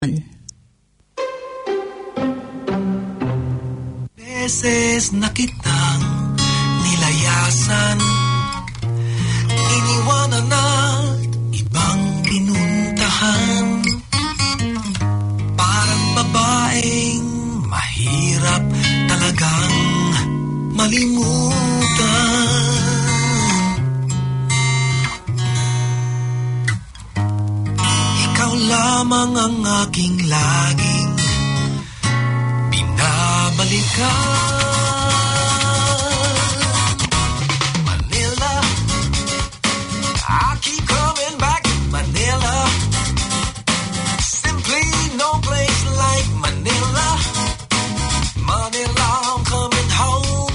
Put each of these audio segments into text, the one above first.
Beses na kitang nilayasan, iniwanan na ibang pinuntahan. Parang babaeng mahirap talagang malimutan. Ikaw lamang ang aking laging binabalikan. Manila, I keep coming back to Manila. Simply no place like Manila. Manila, I'm coming home.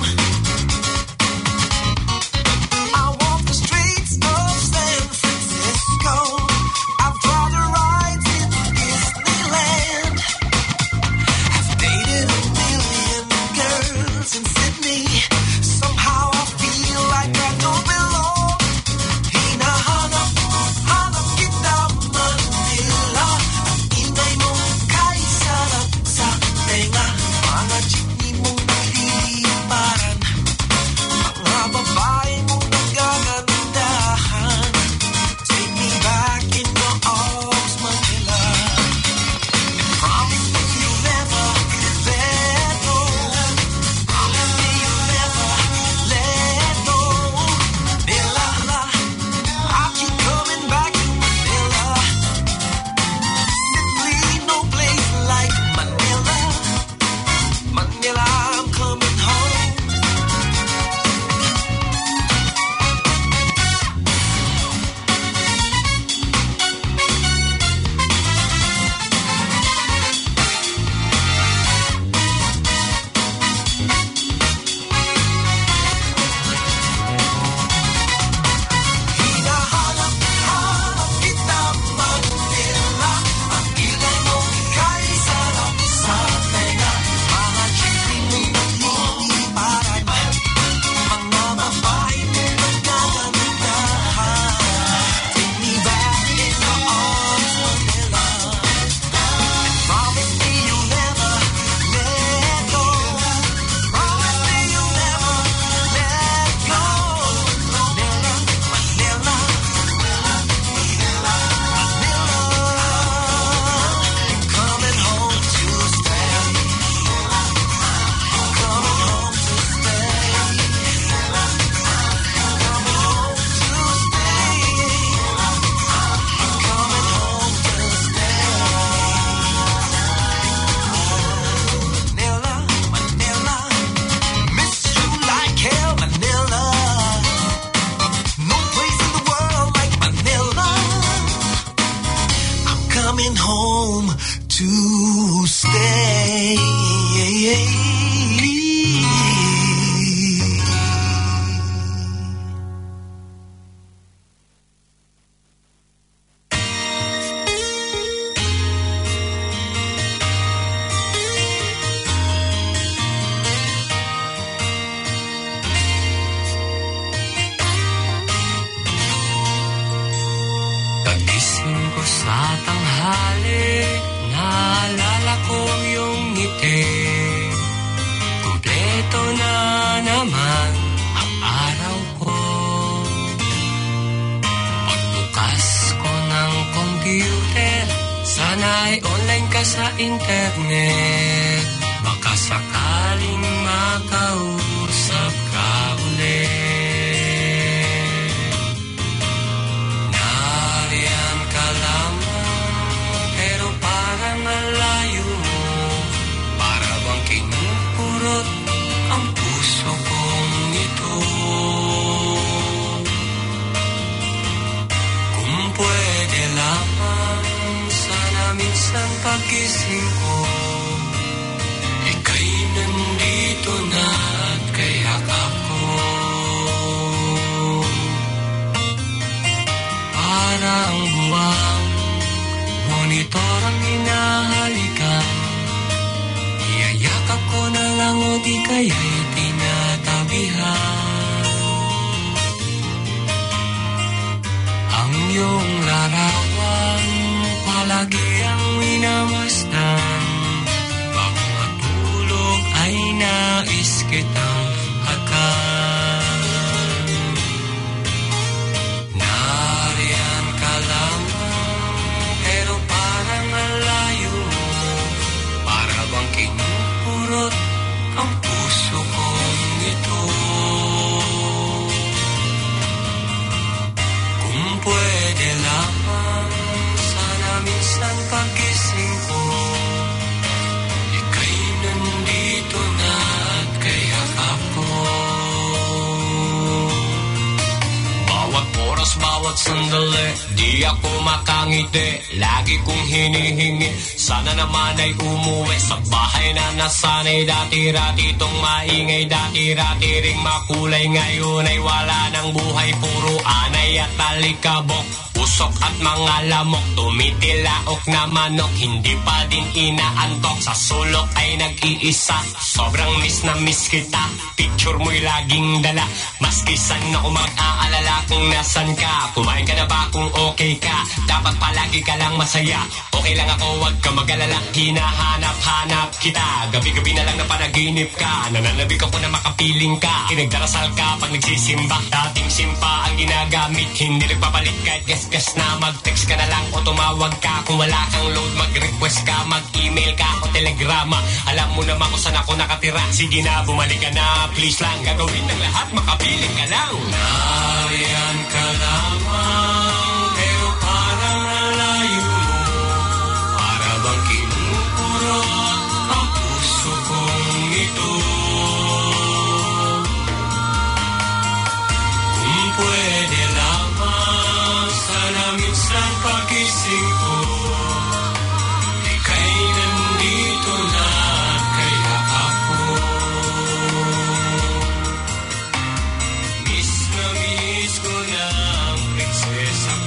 I walk the streets of San Francisco. I've tried to ride in Disneyland. I've dated a million girls in Sydney. Somehow I feel like I don't belong. Hinahanap kita Manila. Ang ingay mong kay sarap sa tenga. Mga jeepney mong nililiparan. Mga babae mong nagagandahan. Take me back in your arms, Manila. Promise me you'll never let go. Promise me you'll never let go. Manila, I keep coming back to Manila. Simply no place like Manila. Manila, I'm coming home. Hinahanap kita Manila. Ang ingay mong kay sarap sa tenga. Mga jeepney mong nililiparan. Mga babae mong nagagandahan. Take me back in your arms, Manila. And promise me you'll never let go. Promise me you'll never let go. Manila, Manila, Manila, I'm coming home to stay. I'm coming home to stay. I'm coming home to stay. I'm coming home to stay. Manila, Manila, miss you like hell, Manila. No place in the world like Manila. I'm coming home to stay. Kagising ko sa tanghali, naalala ko yung ngiti. Kumpleto na naman ang araw ko. Pagbukas ko ng computer, sana'y online ka sa internet. Baka sakaling makausap ka ulit. Nariyan ka lamang, pero parang malayo mo. Para bang kinupurot ang puso kong ito. Kung pwede lamang, sana minsan pagising ko, ika'y nandito na at kay hakap ko. Parang buwang monitor ang hinahalikan. Iyayakap ko na lang o di kaya'y tinatabihan. Ang iyong larawan palagi ang minamahal. kitang hakan. Nariyan ka lamang, pero parang alayo mo. Para bang kinupurot ang puso kong ito. Kung pwede lamang, sana minsan pagising ko, ika'y nandito na at kayak ako. Bawat oras, bawat sandali, di ako makangiti. Lagi kong hinihingi, sana naman ay umuwi sa bahay na nasanay. Dati-rati itong maingay, dati-rati ring makulay. Ngayon ay wala ng buhay, puro anay at talikabok. Usok at mga lamok, tumitilaok na manok. Hindi pa din inaantok, sa sulok ay nag-iisa. Sobrang miss na miss kita, picture mo'y laging dala. Maski saan ako mag-aalala kung nasan ka. Kumain ka na ba kung okay ka? Dapat palagi ka lang masaya. Okay lang ako, wag ka mag-alala. Hinahanap-hanap kita, gabi-gabi na lang na panaginip ka. Nananabik ako na makapiling ka. Kinagdarasal ka pag nagsisimba. Dating simpa ang ginagamit, hindi nagpapalit kahit gas na. Mag-text ka na lang o tumawag ka. Kung wala kang load, mag-request ka, mag-email ka o telegrama. Alam mo naman kung saan ako nakatira. Sige na, bumalik ka na, please lang. Gagawin ng lahat, makapiling ka lang. Nariyan ka lamang, pero parang nalayo mo. Para bang kinupurot ang puso kong ito. Kung pwede lamang, sana minsan pagising ko, ika'y nandito na at kaya ako. Miss na miss ko na ang prinsesa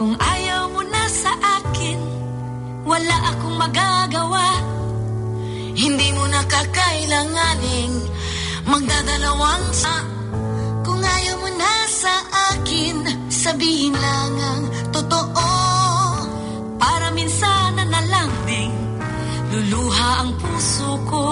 Kung ayaw mo na sa akin, wala akong magagawa. Hindi mo na kakailanganing magdadalawang sa. Kung ayaw mo na sa akin, sabihin lang ang totoo. Para minsan na lang ding luluha ang puso ko.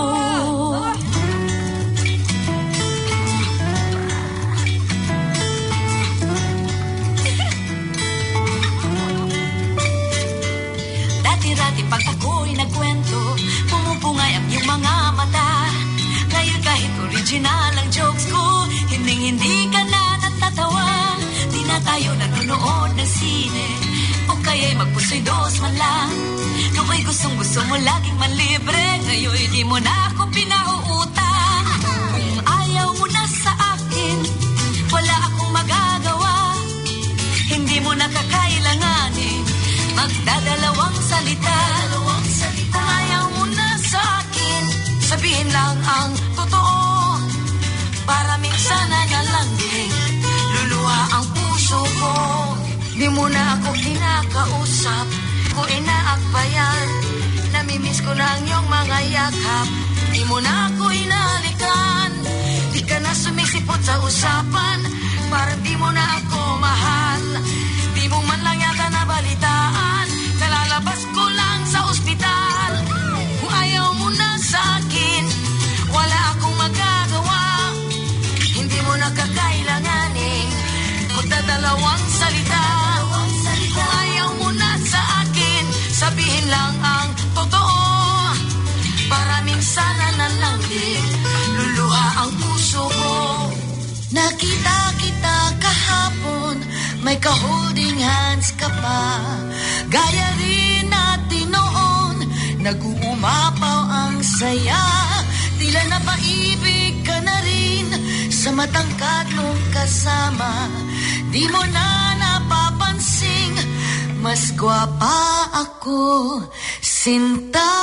Dati-dati pag ako'y nagkwento, pumupungay ang iyong mga mata. Ngayon kahit original ang jokes ko, hindi ka na natatawa. Di na tayo nanonood ng sine, o kaya'y magpuso'y dos man lang. No'y gustong-gusto mo laging manlibre, ngayon di mo na ako pinauutang. Kung ayaw mo na sa akin, wala akong magagawa. Hindi mo na kakailanganin magdadalawang salita. Kung ayaw mo na sa akin, sabihin lang ang totoo. Para minsan na lang din luluha ang puso ko. Di mo na ako kinakausap, ko inaakbayan. Namimiss ko na ang iyong mga yakap. Di mo na ako inalikan. Di ka na sumisipot sa usapan, parang di mo na ako mahal. Di mo man lang yata nabalitaan, kalalabas ko lang sa ospital. Kung ayaw mo na sa akin, wala akong magagawa. Hindi mo na kakailanganin magdadalawang salita. Kung ayaw mo na sa akin, sabihin lang ang totoo. Para minsan na lang din luluha ang puso ko. Nakita kita kahapon, may ka-holding hands ka pa. Gaya rin natin noon, nag-uumapaw ang saya. Tila napaibig ka na rin sa matangkad mong kasama. Di mo na napapansing, mas gwapa ako, sinta.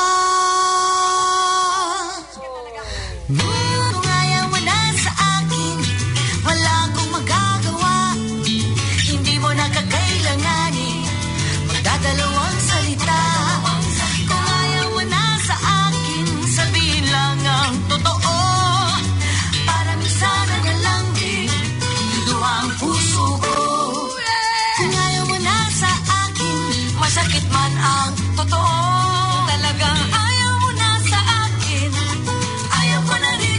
Kung ayaw mo na sa akin, wala akong magagawa. Hindi mo na kakailanganin magdadalawang salita. Kung ayaw mo na sa akin, sabihin lang ang totoo. Para minsan na lang din luluha ang puso ko. Kung ayaw mo na sa akin, masakit man ang totoo. Talagang ayaw mo na sa akin, ayaw ko na rin.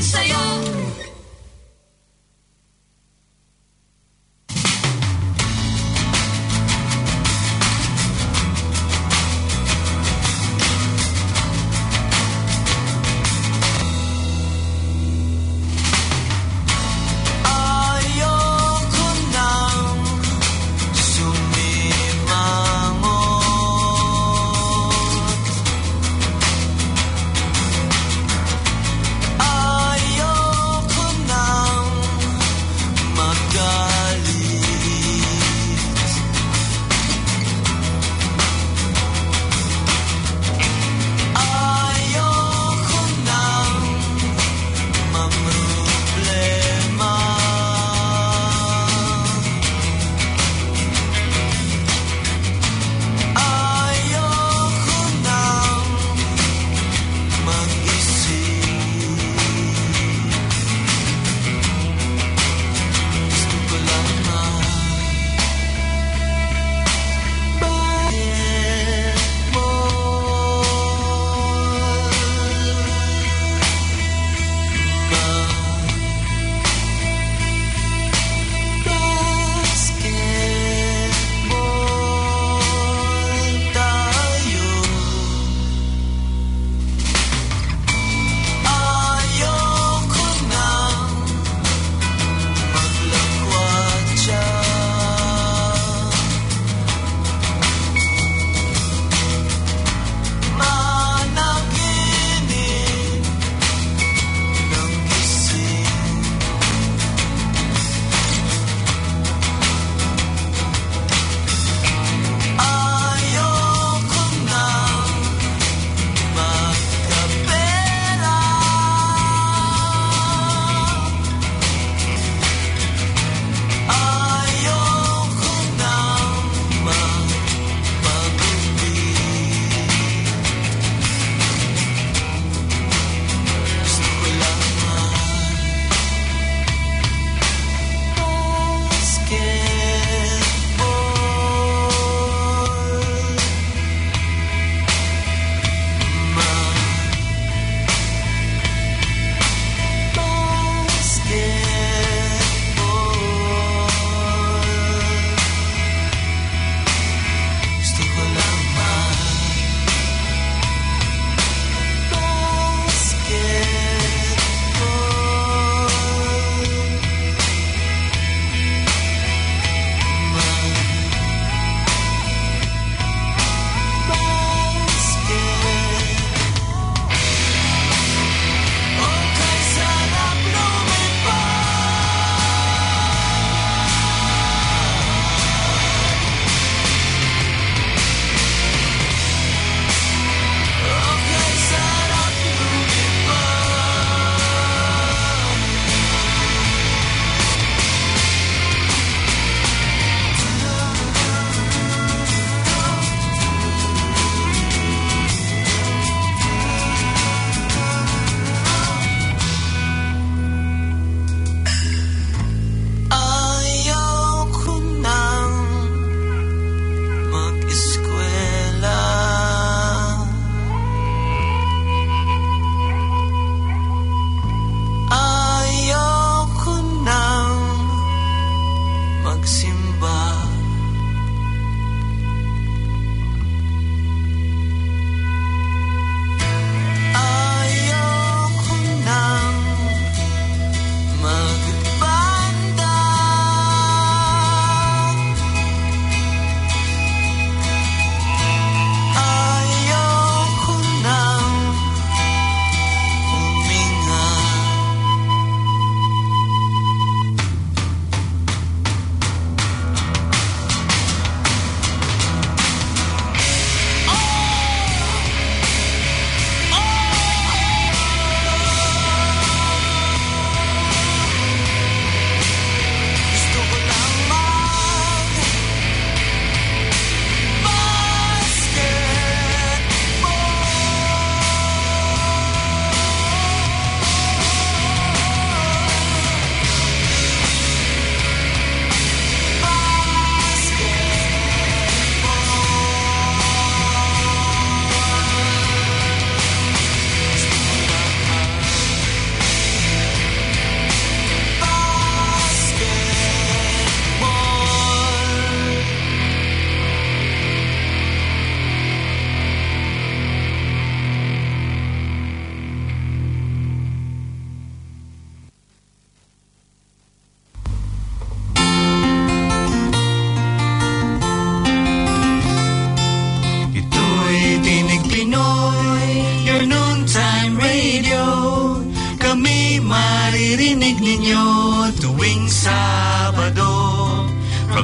Maririnig ninyo tuwing Sabado from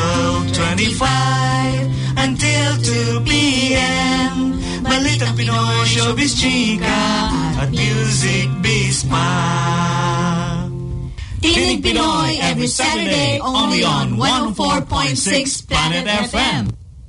12:25 until 2 p.m. Balitang Pinoy, showbiz, chika at music biz pa. Tinig Pinoy every Saturday only on 104.6 Planet FM.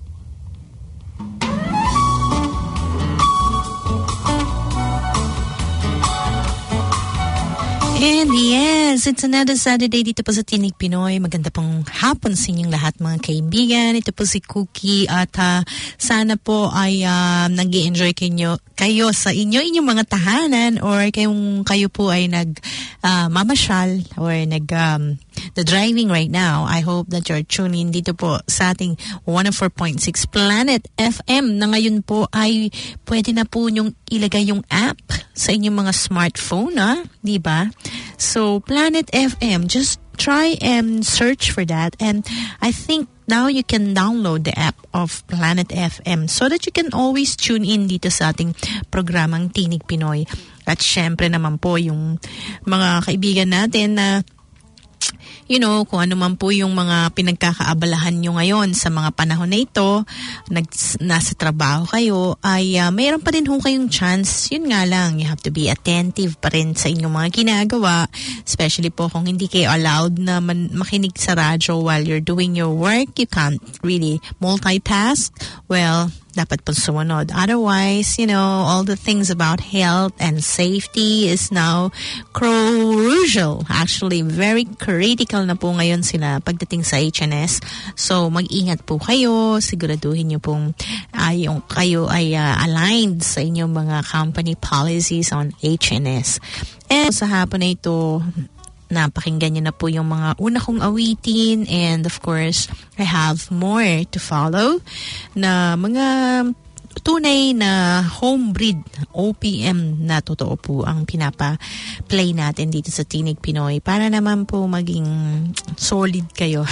And yes, it's another Saturday dito po sa Tinig Pinoy. Maganda pong hapon sa inyong lahat mga kaibigan. Ito po si Cookie at sana po ay nag-i-enjoy kayo sa inyong mga tahanan or kayo po ay mamasyal or the driving right now. I hope that you're tuning dito po sa ating 104.6 Planet FM na ngayon po ay pwede na po nyong ilagay yung app sa inyong mga smartphone, di ba? So, Planet FM, just try and search for that. And I think now you can download the app of Planet FM so that you can always tune in dito sa ating programang Tinig Pinoy. At syempre naman po yung mga kaibigan natin na kung ano man po yung mga pinagkakaabalahan nyo ngayon sa mga panahon na ito, nasa trabaho kayo, ay mayroon pa din kayong chance. Yun nga lang, you have to be attentive pa rin sa inyong mga ginagawa, especially po kung hindi kayo allowed na makinig sa radyo while you're doing your work. You can't really multitask. Well, dapat pong sumunod. Otherwise, all the things about health and safety is now crucial. Actually, very critical na po ngayon sila pagdating sa HNS. So, mag-ingat po kayo. Siguraduhin nyo pong kayo ay aligned sa inyong mga company policies on HNS. And sa hapon na ito, napakinggan nyo na po yung mga una kong awitin, and of course, I have more to follow na mga tunay na homebreed OPM na totoo po ang pinapa-play natin dito sa Tinig Pinoy para naman po maging solid kayo.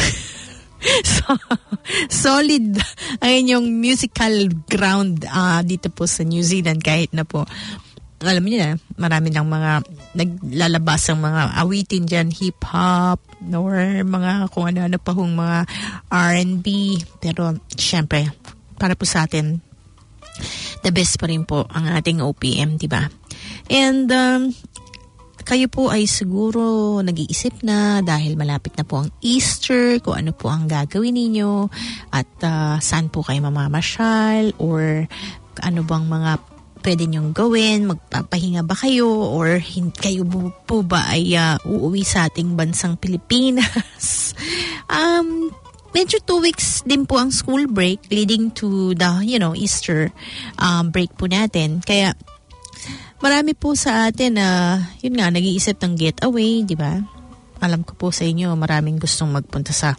Solid ang inyong musical ground dito po sa New Zealand, kahit na po alam niyo na, marami ng mga naglalabas ang mga awitin dyan, hip-hop, or mga kung ano-ano pa hong mga R&B. Pero, syempre, para po sa atin, the best pa rin po ang ating OPM, diba? And, kayo po ay siguro nag-iisip na dahil malapit na po ang Easter, kung ano po ang gagawin ninyo, at saan po kayo mamamasyal, or ano bang mga pwede niyong gawin, magpapahinga ba kayo, or kayo po ba ay uuwi sa ating bansang Pilipinas? Medyo 2 weeks din po ang school break leading to the, Easter break po natin. Kaya marami po sa atin yun nga, nag-iisip ng getaway, di ba? Alam ko po sa inyo, maraming gustong magpunta sa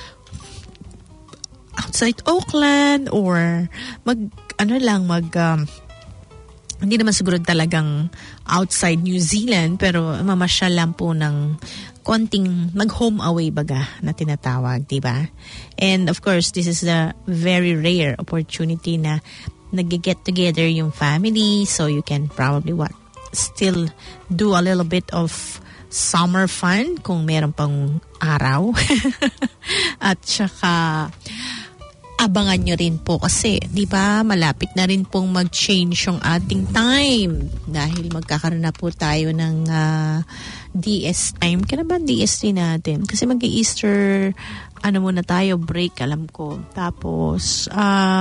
outside Auckland or hindi naman siguro talagang outside New Zealand, pero mamasyal lang po ng konting mag-home away baga na tinatawag, di ba? And of course, this is a very rare opportunity na nag-get together yung family, so you can probably still do a little bit of summer fun kung meron pang araw. At saka abangan nyo rin po kasi, di ba, malapit na rin pong mag-change yung ating time dahil magkakaroon na po tayo ng DS time. Kaya ba DS natin? Kasi mag-Easter, muna tayo, break, alam ko. Tapos,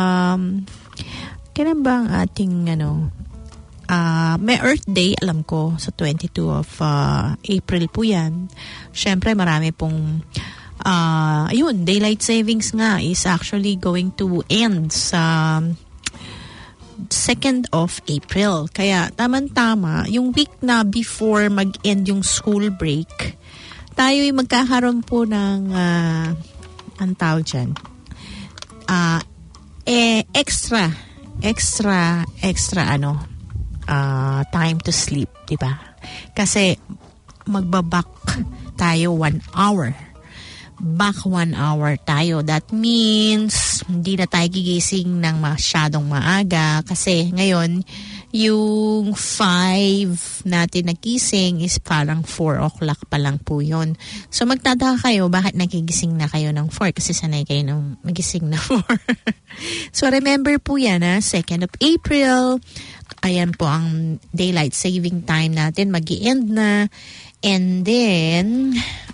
kaya ba ang ating, may Earth Day, alam ko, sa 22 of April po yan. Siyempre, marami pong daylight savings nga is actually going to end sa 2nd of April. Kaya tamang-tama, yung week na before mag-end yung school break, tayo ay magkakaroon po ng ang tawag dyan, extra time to sleep, diba? Kasi magbabak tayo 1 hour. Back 1 hour tayo. That means hindi na tayo gigising ng masyadong maaga kasi ngayon Yung 5 natin nagising is parang 4 o'clock pa lang po yun. So magtataka kayo, bakit nagigising na kayo ng 4? Kasi sanay kayo ng magising na 4. So remember po yan, 2nd of April. Ayan po ang daylight saving time natin. Mag-i-end na. And then,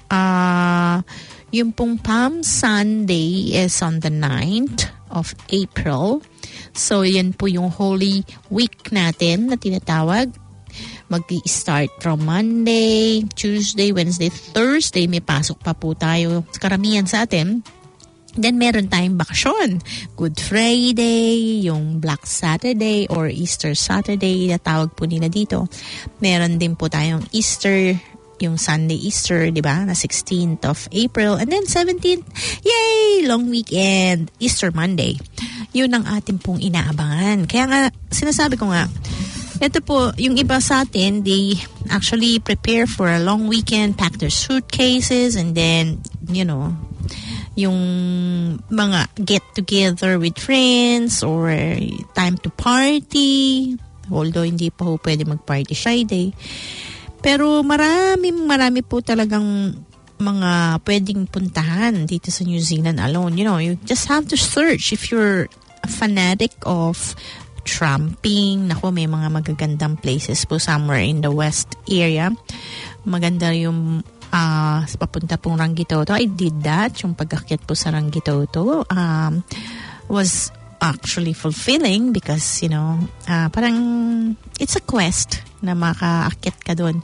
yung pong Palm Sunday is on the 9th of April. So, yan po yung Holy Week natin na tinatawag. Mag-i-start from Monday, Tuesday, Wednesday, Thursday. May pasok pa po tayo. Karamihan sa atin. Then, meron tayong bakasyon. Good Friday, yung Black Saturday or Easter Saturday na tawag po nila dito. Meron din po tayong Easter, yung Sunday Easter, di ba? Na 16th of April. And then 17th, yay! Long weekend, Easter Monday. Yun ang ating pong inaabangan. Kaya nga, sinasabi ko nga, ito po, yung iba sa atin, they actually prepare for a long weekend, pack their suitcases, and then, you know, yung mga get-together with friends or time to party. Although, hindi pa po pwede mag-party Friday. Pero marami po talagang mga pwedeng puntahan dito sa New Zealand alone. You know, you just have to search if you're a fanatic of tramping. Naku, may mga magagandang places po somewhere in the west area. Maganda yung papunta pong Rangitoto. I did that. Yung pag-akyat po sa Rangitoto was actually fulfilling because, you know, parang it's a quest na makaakyat ka doon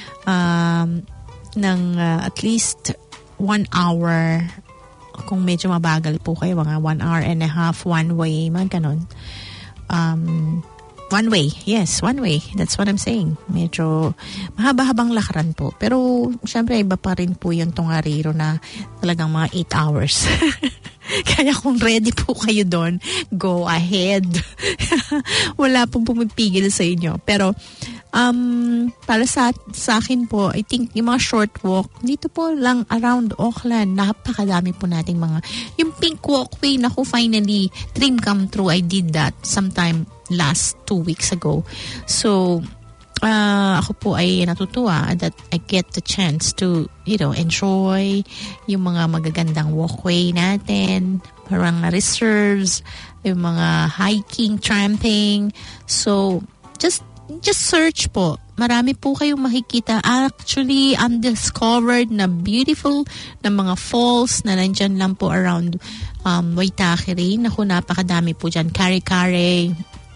ng at least 1 hour. Kung medyo mabagal po kayo, mga 1 hour and a half, one way, mga ganon. One way. Yes, one way. That's what I'm saying. Medyo mahaba-habang lakaran po. Pero, syempre, iba pa rin po yung Tongariro na talagang mga 8 hours. Kaya kung ready po kayo doon, go ahead. Wala pong pumipigil sa inyo. Pero, para sa akin po, I think yung mga short walk, dito po lang around Auckland, napakadami po nating mga, yung pink walkway, naku, finally, dream come true. I did that sometime last 2 weeks ago. So, ako po ay natutuwa that I get the chance to, you know, enjoy yung mga magagandang walkway natin, parang reserves, yung mga hiking, tramping. So, just search po. Marami po kayong makikita. Actually, undiscovered na beautiful na mga falls na nandyan lang po around Waitaki rin. Naku, napakadami po dyan. Kare-kare,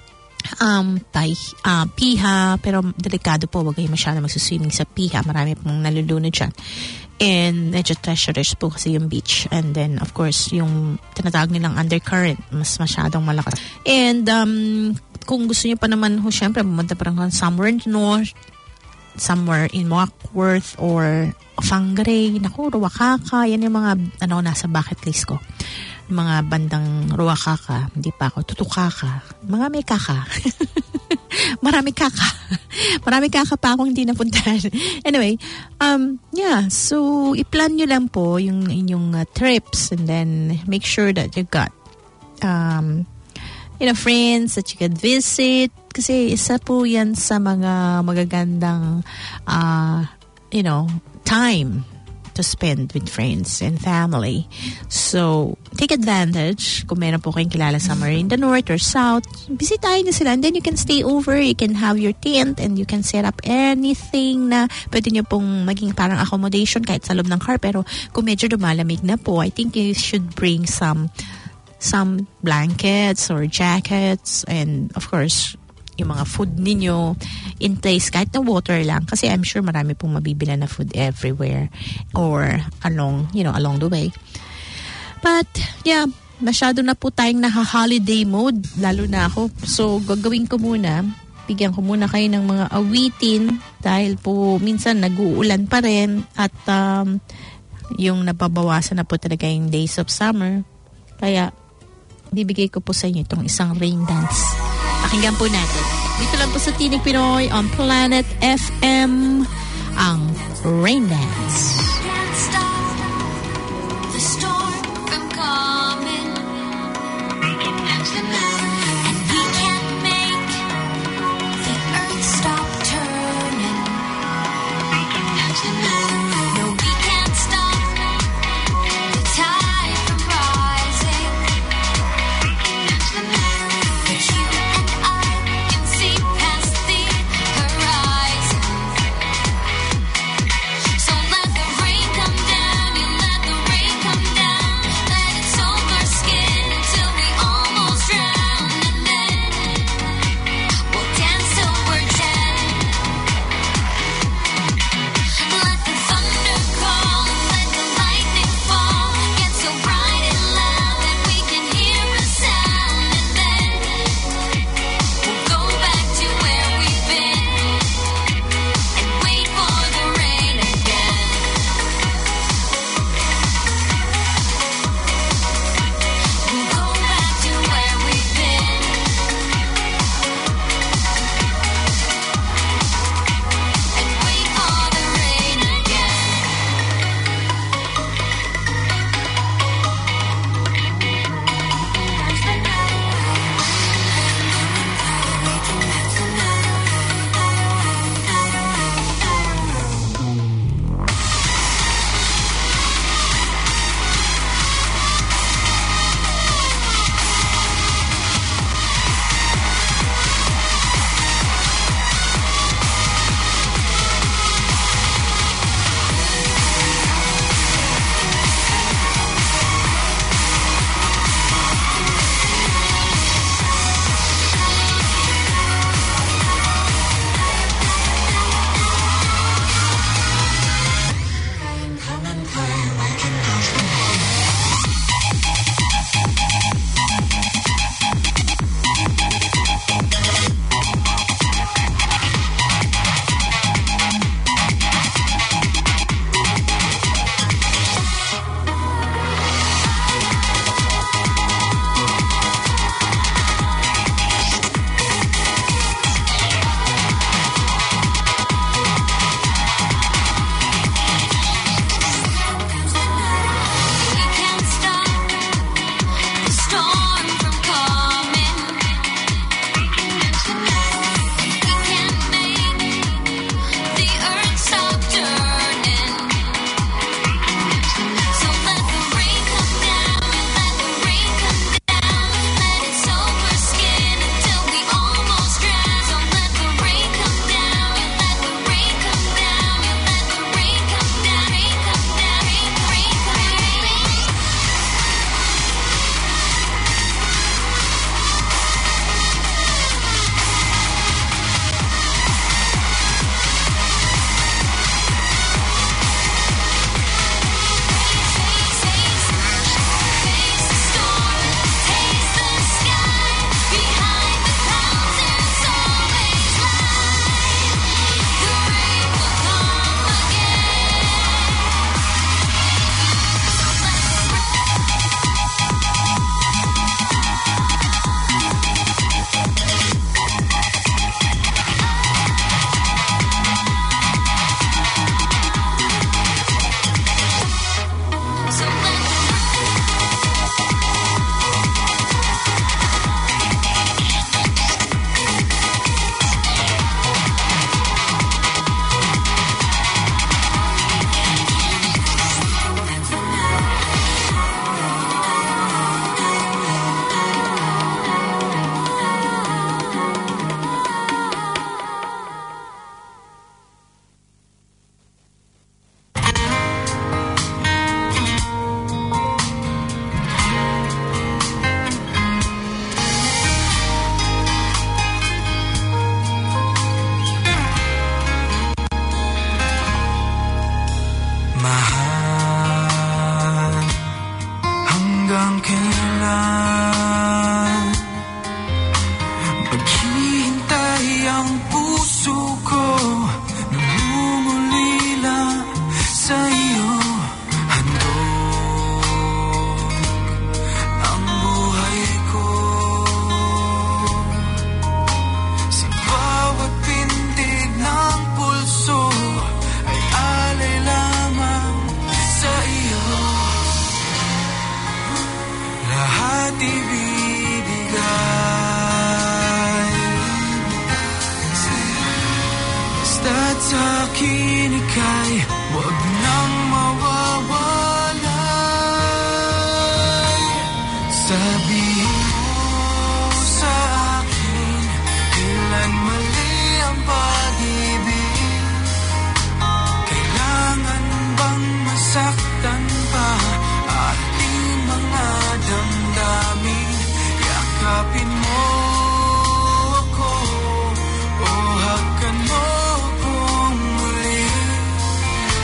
Piha, pero delikado po, wag kayo masyado magsuswimming sa Piha. Marami pong nalulunod dyan. And medyo treacherous po kasi yung beach. And then, of course, yung tinatawag nilang undercurrent, mas masyadong malakas. And, kung gusto niyo pa naman ho, syempre, pumunta pa rin somewhere in north, somewhere in Warkworth or Whangarei, naku, Ruakaka, yan yung mga, nasa bucket list ko. Mga bandang Ruakaka, hindi pa ako, Tutukaka, mga may kaka. Marami kaka pa akong hindi napuntahan. Anyway, yeah, so i-plan nyo lang po yung inyong trips and then make sure that you got friends that you can visit. Kasi isa po yan sa mga magagandang time to spend with friends and family. So, take advantage. Kung meron po kayong kilala somewhere in the north or south, bisitahin nyo sila and then you can stay over, you can have your tent and you can set up anything na pwede nyo pong maging parang accommodation kahit sa loob ng car. Pero kung medyo lumalamig na po, I think you should bring some blankets or jackets and of course, yung mga food ninyo in place, kahit na water lang. Kasi I'm sure marami pong mabibila na food everywhere or along the way. But, yeah, masyado na po tayong naka-holiday mode, lalo na ako. So, gagawin ko muna, bigyan ko muna kayo ng mga awitin dahil po minsan nag-uulan pa rin at yung nababawasan na po talaga yung days of summer. Kaya, bibigay ko po sa inyo itong isang rain dance. Pakinggan po natin. Dito lang po sa Tinig Pinoy on Planet FM, ang Rain Dance. Can't stop the storm from coming. And we can't make mahal. Hanggang kailan maghihintay ang puso ko, namumulila sa iyo. Handog ang buhay ko, sa bawat pintig ng pulso ay alay lamang sa iyo. Lahat ibibigay, basta't sa akin ika'y huwag nang mawawalay. Sabihin mo sa akin, kailan mali ang pag-ibig? Kailangan bang masaktan pa ating mga damdamin? Yakapin mo ako o hakan mo akong muli.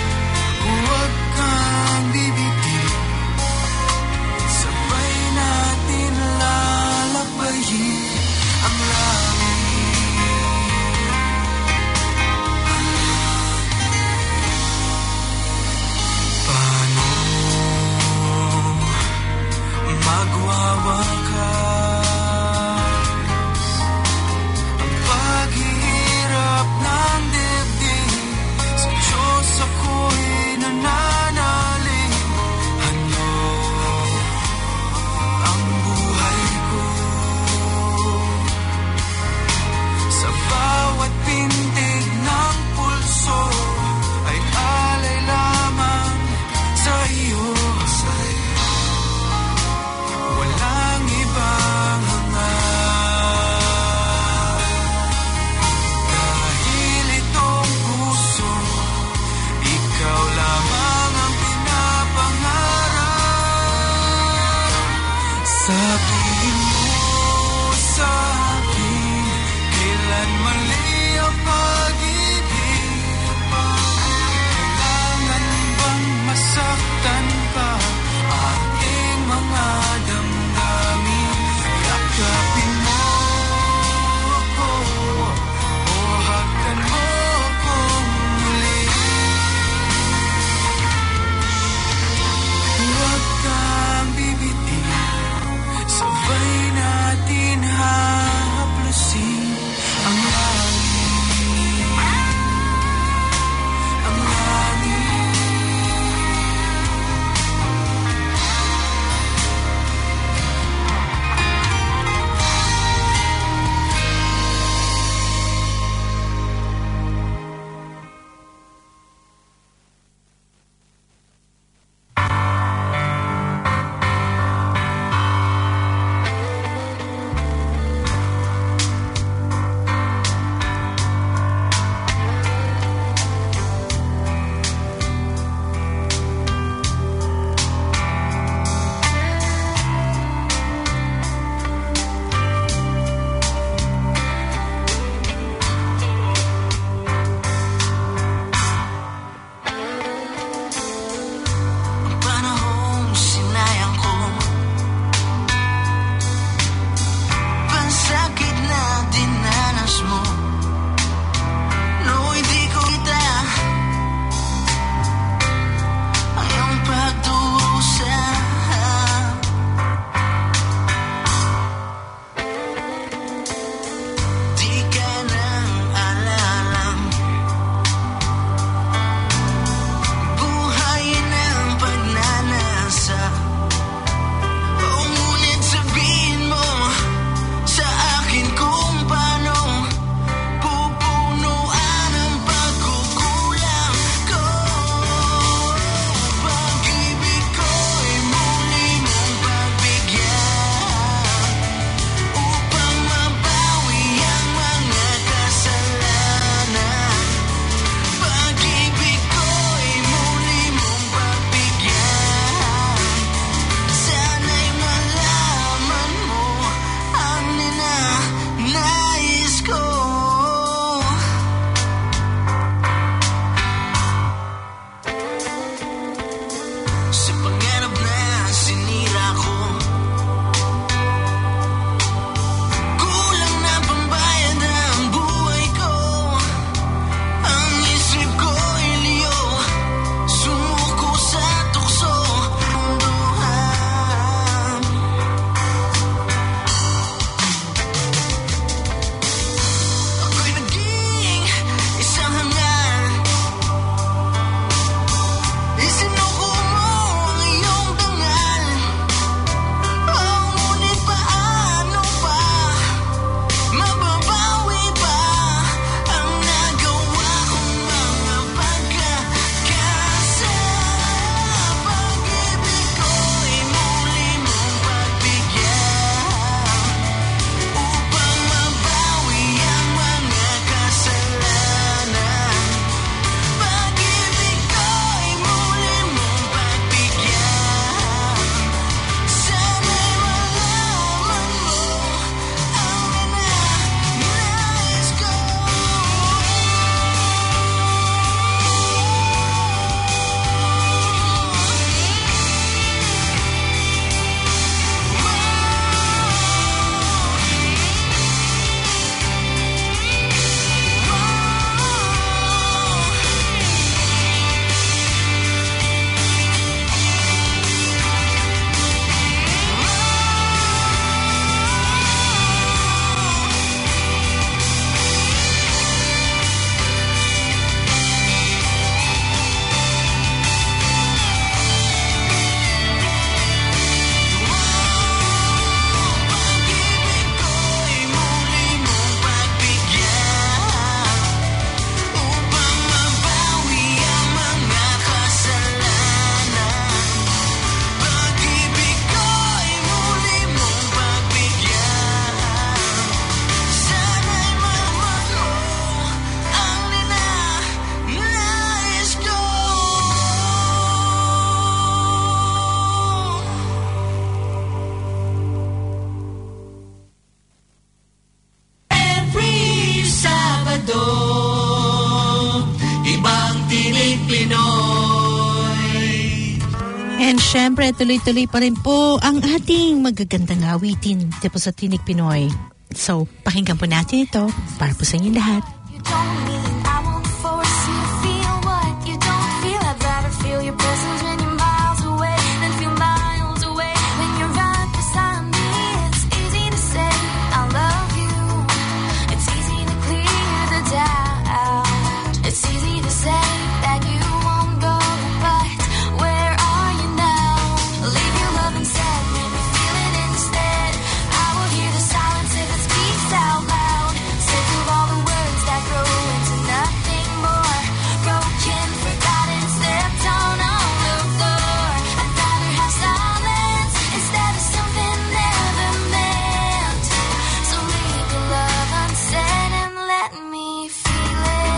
And syempre, tuloy-tuloy pa rin po ang ating magagandang awitin dito sa Tinig Pinoy. So, pakinggan po natin ito para po sa inyo lahat. You don't mean I won't force you to feel what you don't feel. I'd rather feel your presence when you're miles away than feel miles away when you're right beside me. It's easy to say I love you. It's easy to clear the doubt. It's easy to say that you won't go, but where are you now? Leave your love instead, make me feel it instead. I will hear the silence if it speaks out loud. Sick of all the words that grow into nothing more. Broken, forgotten, stepped on the floor. I'd rather have silence instead of something never meant. So leave your love unsaid and let me feel it.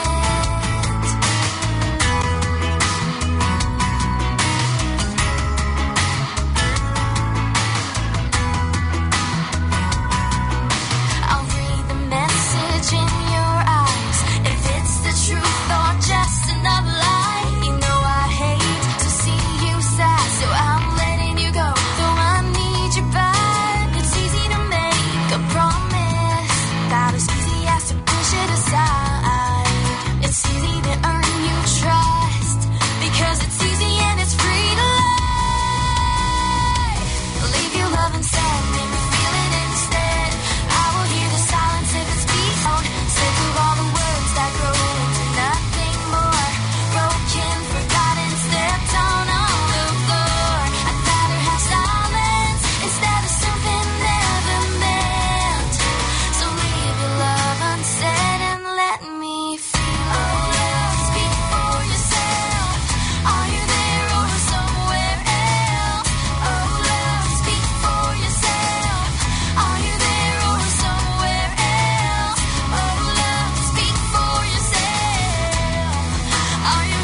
I'll read the message in your eyes. If it's the truth or just another lie, you know I hate to see you sad, so I'm letting you go. Though I need you back, it's easy to make a promise, not as easy as to push it aside. It's easy to earn you trust, because it's easy and it's free to lie. Leave your love instead, make me feel it instead. I will hear the silence if it speaks out. Sick of all the words that grow into nothing more. Broken, forgotten, stepped on the floor. I'd rather have silence instead of something never meant. So leave your love unsaid and let me feel it. Speak for yourself. Are you there or somewhere else? Oh, love, speak for yourself. Are you there or somewhere else? Oh, love, speak for yourself. Are you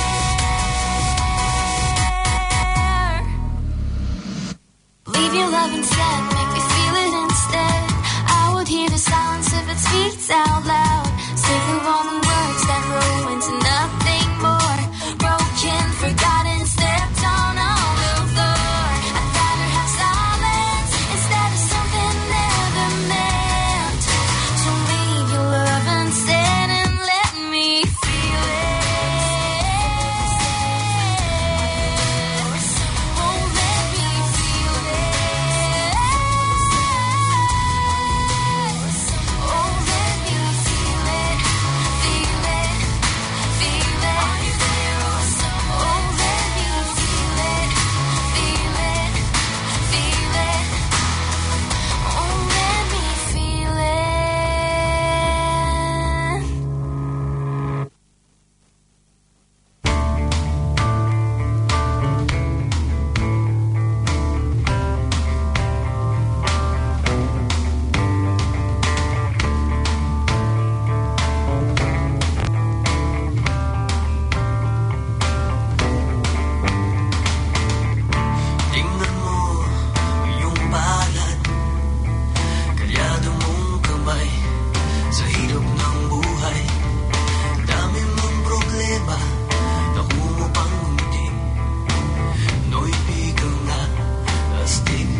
there? Leave your love instead, make me feel it instead. I would hear the silence if it speaks out loud. Sick of all the words that grow into nothing more. Broken, forgotten, stepped on the floor. I'd rather have silence instead of something never meant. So leave your love unsaid and let me feel it. Oh, let me feel it. Oh, let me feel it. Feel it. Feel it. Are you there or somewhere? Oh, let me feel it. Feel it. Feel it. Oh, let me feel it. Tingnan mo iyong palad, kalyado mong kamay sa hirap ng buhay. Dami mong problema, naku mo pang ngumiti. No'y bigang na astig.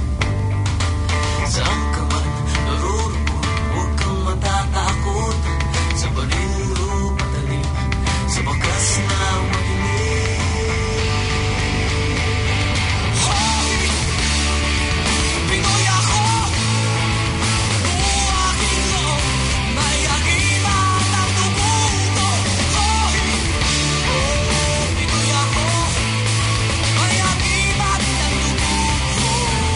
Saan ka man naroroon, huwag kang matatakot. Sa baril o patalim, sa bakas na madilim. Hoy! Pinoy ako! Buo aking loob, may agimat ang dugo ko. Hoy! Pinoy ako, may agimat ang dugo ko.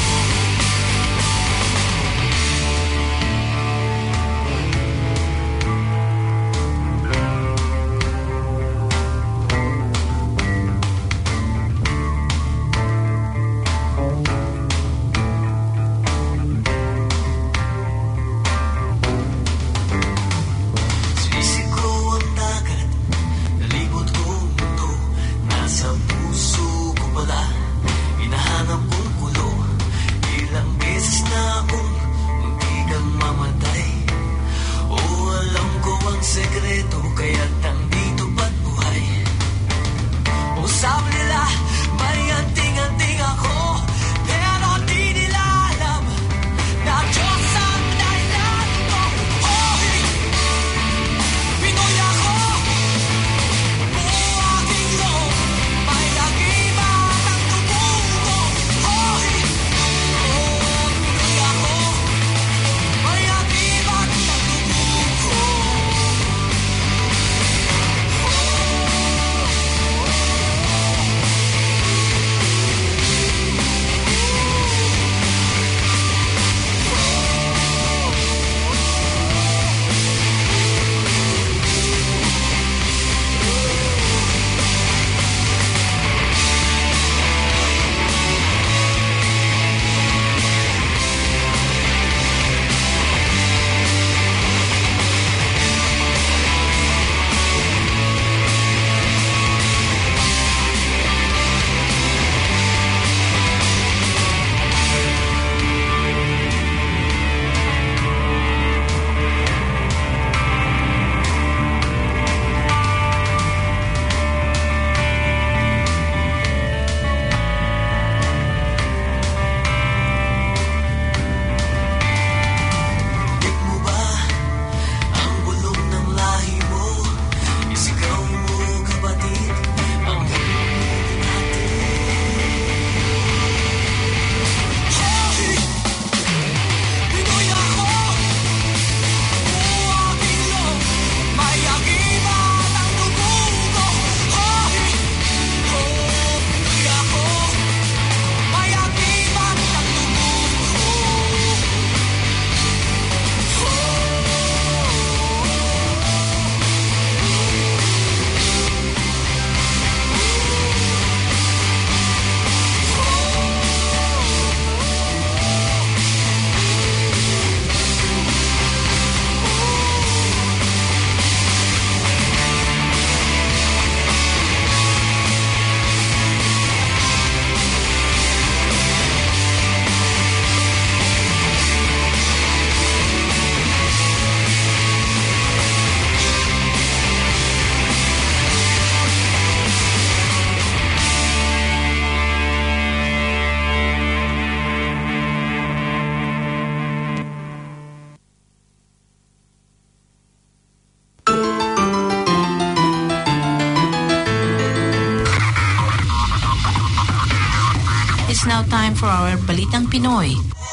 Sinisiko ang dagat, nalibot kong mundo. Nasa puso ko pala, hinahanap kong kulo. Ilang beses na akong muntikang mamatay. O alam ko ang sekreto, kaya't nandito ba't buhay? O sabi nila, may is now time for our Balitang Pinoy.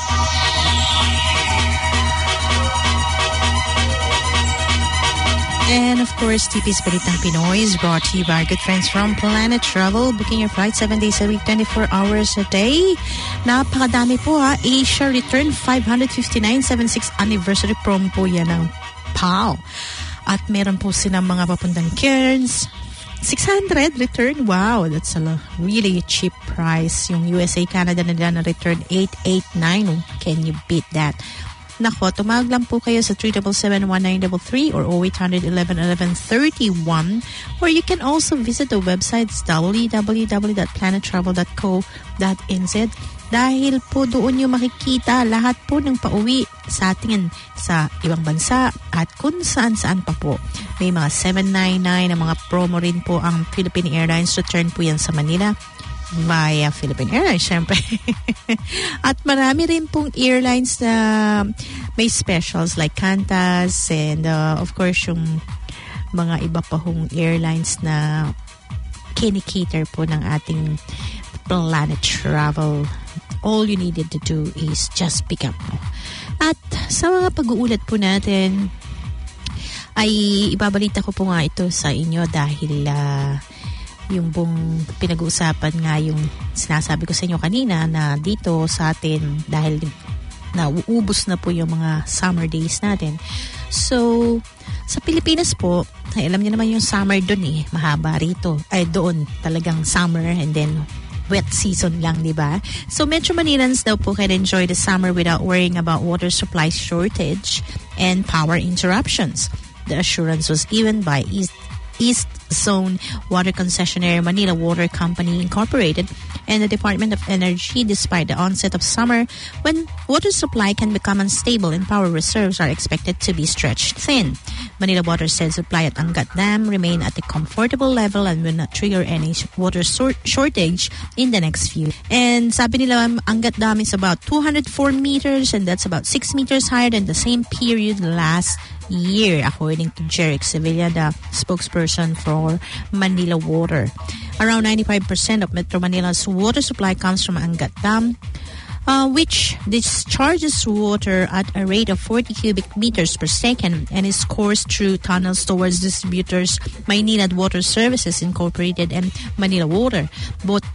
And of course, TP's Balitang Pinoy is brought to you by our good friends from Planet Travel. Booking your flight 7 days a week, 24 hours a day. Napakadami po ha. Asia Return 559 76th anniversary promo po yan ng PAL. At meron po silang mga papuntang Cairns. 600 return. Wow, that's a really cheap price. Yung USA, Canada na dyan na return 889. Can you beat that? Nako, tumawag lang po kayo sa 377-1933 or 0800-11-11-31, or you can also visit the websites www.planettravel.co.nz dahil po doon yung makikita lahat po ng pauwi sa atin sa ibang bansa at kung saan-saan pa po. May mga 799 na mga promo rin po ang Philippine Airlines. Return po yan sa Manila via Philippine Airlines, syempre. At marami rin pong airlines na may specials like Qantas and of course yung mga iba pa hong airlines na kinikater po ng ating Planet Travel. All you needed to do is just pick up. At sa mga pag-uulat po natin ay ibabalita ko po nga ito sa inyo dahil yung buong pinag-uusapan nga yung sinasabi ko sa inyo kanina na dito sa atin dahil nauubos na po yung mga summer days natin. So, sa Pilipinas po, ay alam niyo naman yung summer doon mahaba rito. Ay doon talagang summer and then wet season lang, di ba? So, Metro Manilans daw po can enjoy the summer without worrying about water supply shortage and power interruptions. The assurance was given by East Zone Water Concessionaire Manila Water Company Incorporated and the Department of Energy despite the onset of summer when water supply can become unstable and power reserves are expected to be stretched thin. Manila Water said supply at Angat Dam remain at a comfortable level and will not trigger any water shortage in the next few. And sabi nila Angat Dam is about 204 meters and that's about 6 meters higher than the same period last year, according to Jeric Sevilla, the spokesperson for Manila Water. Around 95% of Metro Manila's water supply comes from Angat Dam, which discharges water at a rate of 40 cubic meters per second and is coursed through tunnels towards distributors Maynilad Water Services Incorporated and Manila Water, both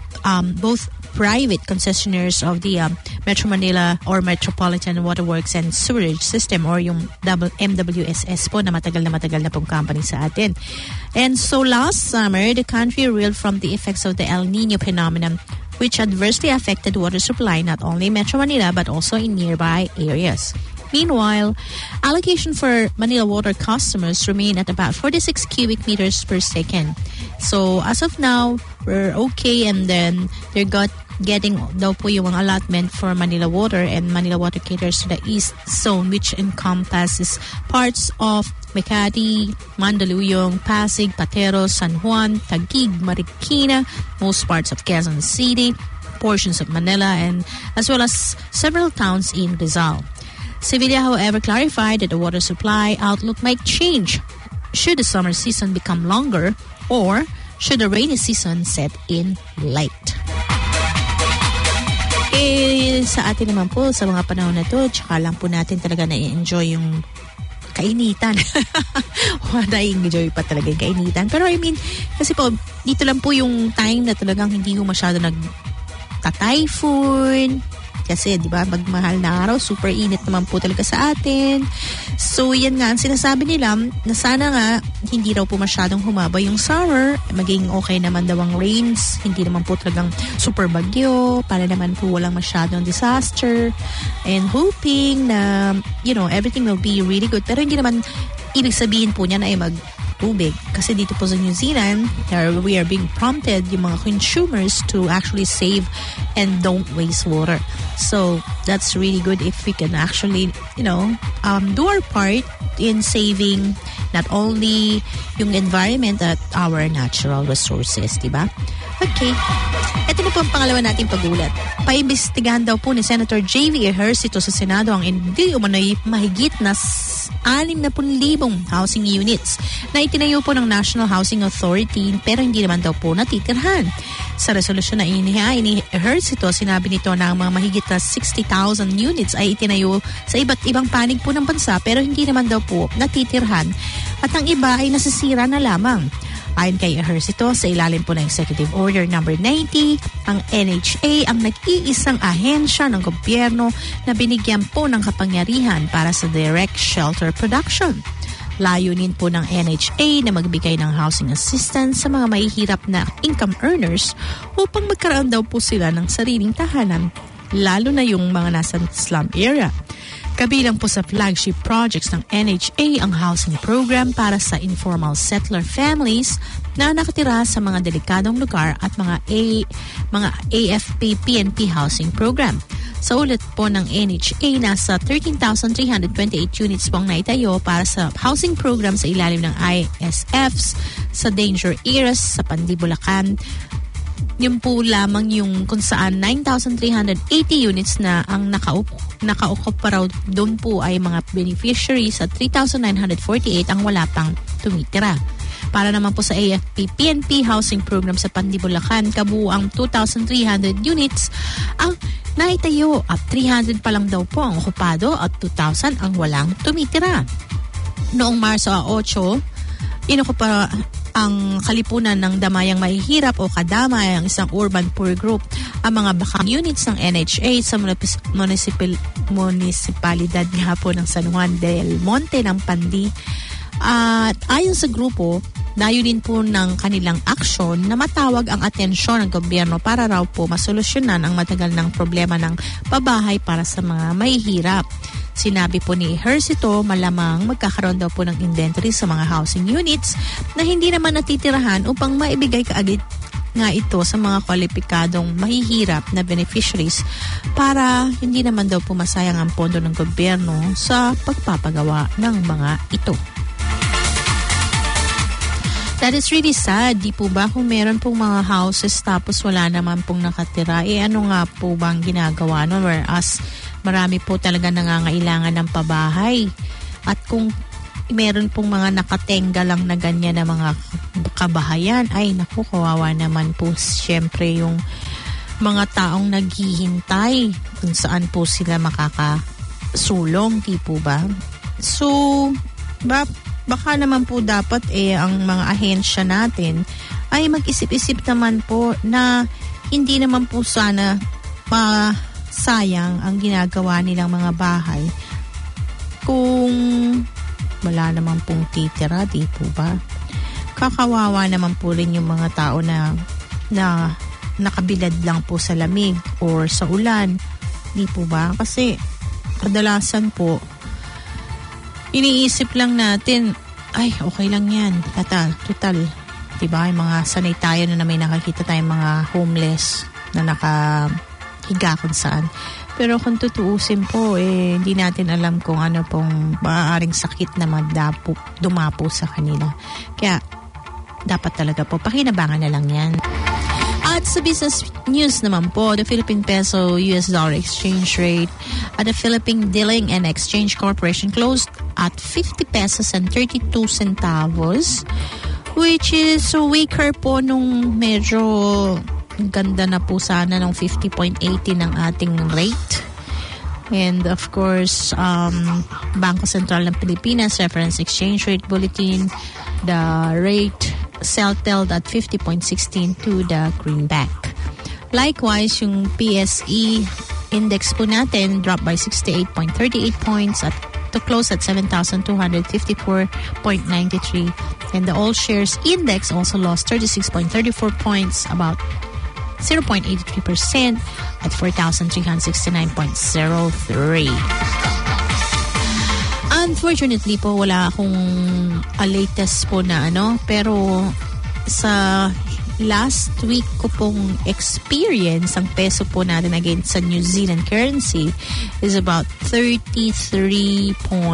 private concessionaires of the Metro Manila or Metropolitan Waterworks and Sewerage System or yung MWSS po na matagal na pong company sa atin. And so last summer, the country reeled from the effects of the El Nino phenomenon, which adversely affected water supply not only in Metro Manila but also in nearby areas. Meanwhile, allocation for Manila Water customers remain at about 46 cubic meters per second. So as of now, we're okay, and then they're getting daw po yung allotment for Manila Water, and Manila Water caters to the East Zone, which encompasses parts of Makati, Mandaluyong, Pasig, Patero, San Juan, Taguig, Marikina, most parts of Quezon City, portions of Manila, and as well as several towns in Rizal. Sevilla, however, clarified that the water supply outlook might change should the summer season become longer or should the rainy season set in late. Sa atin naman po, sa mga panahon na to, tsaka lang po natin talaga na-enjoy yung kainitan. Na-enjoy pa talaga yung kainitan. Pero I mean, kasi po, dito lang po yung time na talagang hindi ko masyado nag-typhoon. Kasi, di ba, magmahal na araw, super init naman po talaga sa atin. So, yan nga, ang sinasabi nila, na sana nga, hindi raw po masyadong humaba yung summer, maging okay naman daw ang rains, hindi naman po talagang super bagyo, para naman po walang masyadong disaster, and hoping na, everything will be really good. Pero hindi naman, ibig sabihin po niya na ay tubig. Kasi dito po sa New Zealand, we are being prompted yung mga consumers to actually save and don't waste water. So, that's really good if we can actually, do our part in saving not only yung environment at our natural resources, diba? Okay. Ito na po ang pangalawa nating pagulat. Paimbestigahan daw po ni Senator J.V. Ejercito sa Senado ang hindi umano'y mahigit na 60,000 housing units na itinayo po ng National Housing Authority pero hindi naman daw po natitirhan. Sa resolusyon na ini-Ejercito, sinabi nito na ang mga mahigit na 60,000 units ay itinayo sa iba't ibang panig po ng bansa pero hindi naman daw po natitirhan at ang iba ay nasisira na lamang. Ayon kay Ejercito, sa ilalim po ng Executive Order No. 90, ang NHA ang nag-iisang ahensya ng gobyerno na binigyan po ng kapangyarihan para sa direct shelter production. Layunin po ng NHA na magbigay ng housing assistance sa mga mahihirap na income earners upang magkaroon daw po sila ng sariling tahanan, lalo na yung mga nasa slum area. Kabilang po sa flagship projects ng NHA ang housing program para sa informal settler families na nakatira sa mga delikadong lugar at mga AFP-PNP housing program. Sa ulat po ng NHA, nasa 13,328 units po ang naitayo para sa housing program sa ilalim ng ISFs sa danger areas sa Pandi, Bulacan. Yun po lamang yung kung saan 9,380 units na ang nakaukup pa raw doon po ay mga beneficiaries at 3,948 ang wala pang tumitira. Para naman po sa AFP-PNP housing program sa Pandi, Bulacan, kabuuang 2,300 units ang naitayo at 300 pa lang daw po ang okupado at 2,000 ang walang tumitira. Noong Marso 8, inukupa ang Kalipunan ng Damayang Mahihirap o Kadamay, ang isang urban poor group, ang mga bakang units ng NHA sa munisipalidad nga po ng San Juan del Monte ng Pandi. At ayon sa grupo, layunin po ng kanilang aksyon na matawag ang atensyon ng gobyerno para raw po masolusyonan ang matagal ng problema ng pabahay para sa mga mahihirap. Sinabi po ni Ejercito, malamang magkakaroon daw po ng inventory sa mga housing units na hindi naman natitirahan upang maibigay kaagad nga ito sa mga kwalipikadong mahihirap na beneficiaries para hindi naman daw po masayang ang pondo ng gobyerno sa pagpapagawa ng mga ito. That is really sad, di po ba? Kung meron pong mga houses tapos wala naman pong nakatira, ano nga po bang ginagawa no? Whereas marami po talaga nangangailangan ng pabahay. At kung meron pong mga nakatenga lang na ganyan na mga kabahayan, ay naku, kawawa naman po siyempre yung mga taong naghihintay kung saan po sila makakasulong, di po ba? So, baka naman po dapat ang mga ahensya natin ay mag-isip-isip naman po na hindi naman po sana sayang ang ginagawa nilang mga bahay kung wala naman pong titira, di po ba? Kakawawa naman po rin yung mga tao na nakabilad lang po sa lamig or sa ulan, di po ba? Kasi kadalasan po iniisip lang natin, ay, okay lang yan. Total. Diba? Yung mga sanay tayo na may nakakita tayong mga homeless na nakahiga kung saan. Pero kung tutuusin po, hindi natin alam kung ano pong maaaring sakit na dumapo sa kanila. Kaya, dapat talaga po, pakinabangan na lang yan. At sa business news naman po, the Philippine Peso US dollar exchange rate at the Philippine Dealing and Exchange Corporation closed at 50 pesos and 32 centavos, which is weaker po nung medyo ganda na po sana ng 50.80 ng ating rate. And of course, Bangko Sentral ng Pilipinas Reference Exchange Rate Bulletin, the rate settled at 50.16 to the greenback. Likewise, yung PSE index po natin dropped by 68.38 points at to close at 7,254.93. And the all shares index also lost 36.34 points, about 0.83% at 4,369.03. Unfortunately po, wala akong latest po na pero sa last week ko pong experience, ang peso po natin against sa New Zealand currency is about 33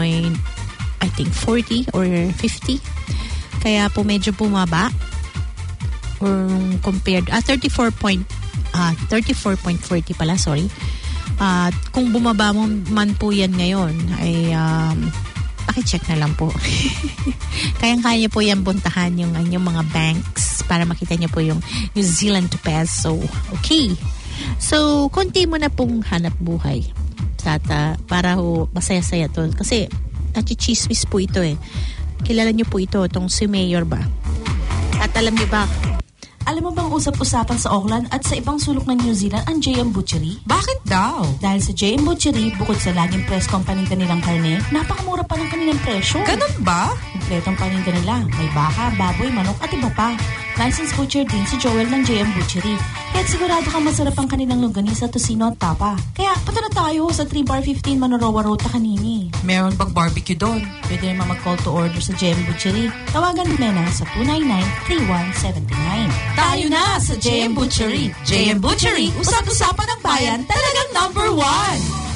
40 or 50. Kaya po medyo bumaba or compared 34.40 pala, sorry. At kung bumaba man po yan ngayon ay pakicheck na lang po. Kayang-kaya po yan buntahan yung mga banks para makita niyo po yung New Zealand peso. Okay. So, konti mo na pong hanap buhay. Para ho, masaya-saya to. Kasi, chismis po ito eh. Kilala niyo po ito, itong si Mayor ba? At alam niyo ba, Alam mo bang usap-usapan sa Auckland at sa ibang sulok ng New Zealand ang JM Butchery? Bakit daw? Dahil sa JM Butchery, bukod sa laging press kong paninda nilang karne, napakamura pa ng kanilang presyo. Ganun ba? Kompletong paninda nila. May baka, baboy, manok at iba pa. Licensed butcher din si Joel ng JM Butchery. Kaya't sigurado kang masarap ang kanilang longganisa, tocino at tapa. Kaya punta na tayo sa 3 Bar 15 Manorowa Road, Takanini. Meron bang barbecue doon? Pwede naman mag-call to order sa JM Butchery. Tawagan mo na sa 299-3179. Tayo na sa JM Butchery. JM Butchery, usap-usapan ng bayan, talagang number 1.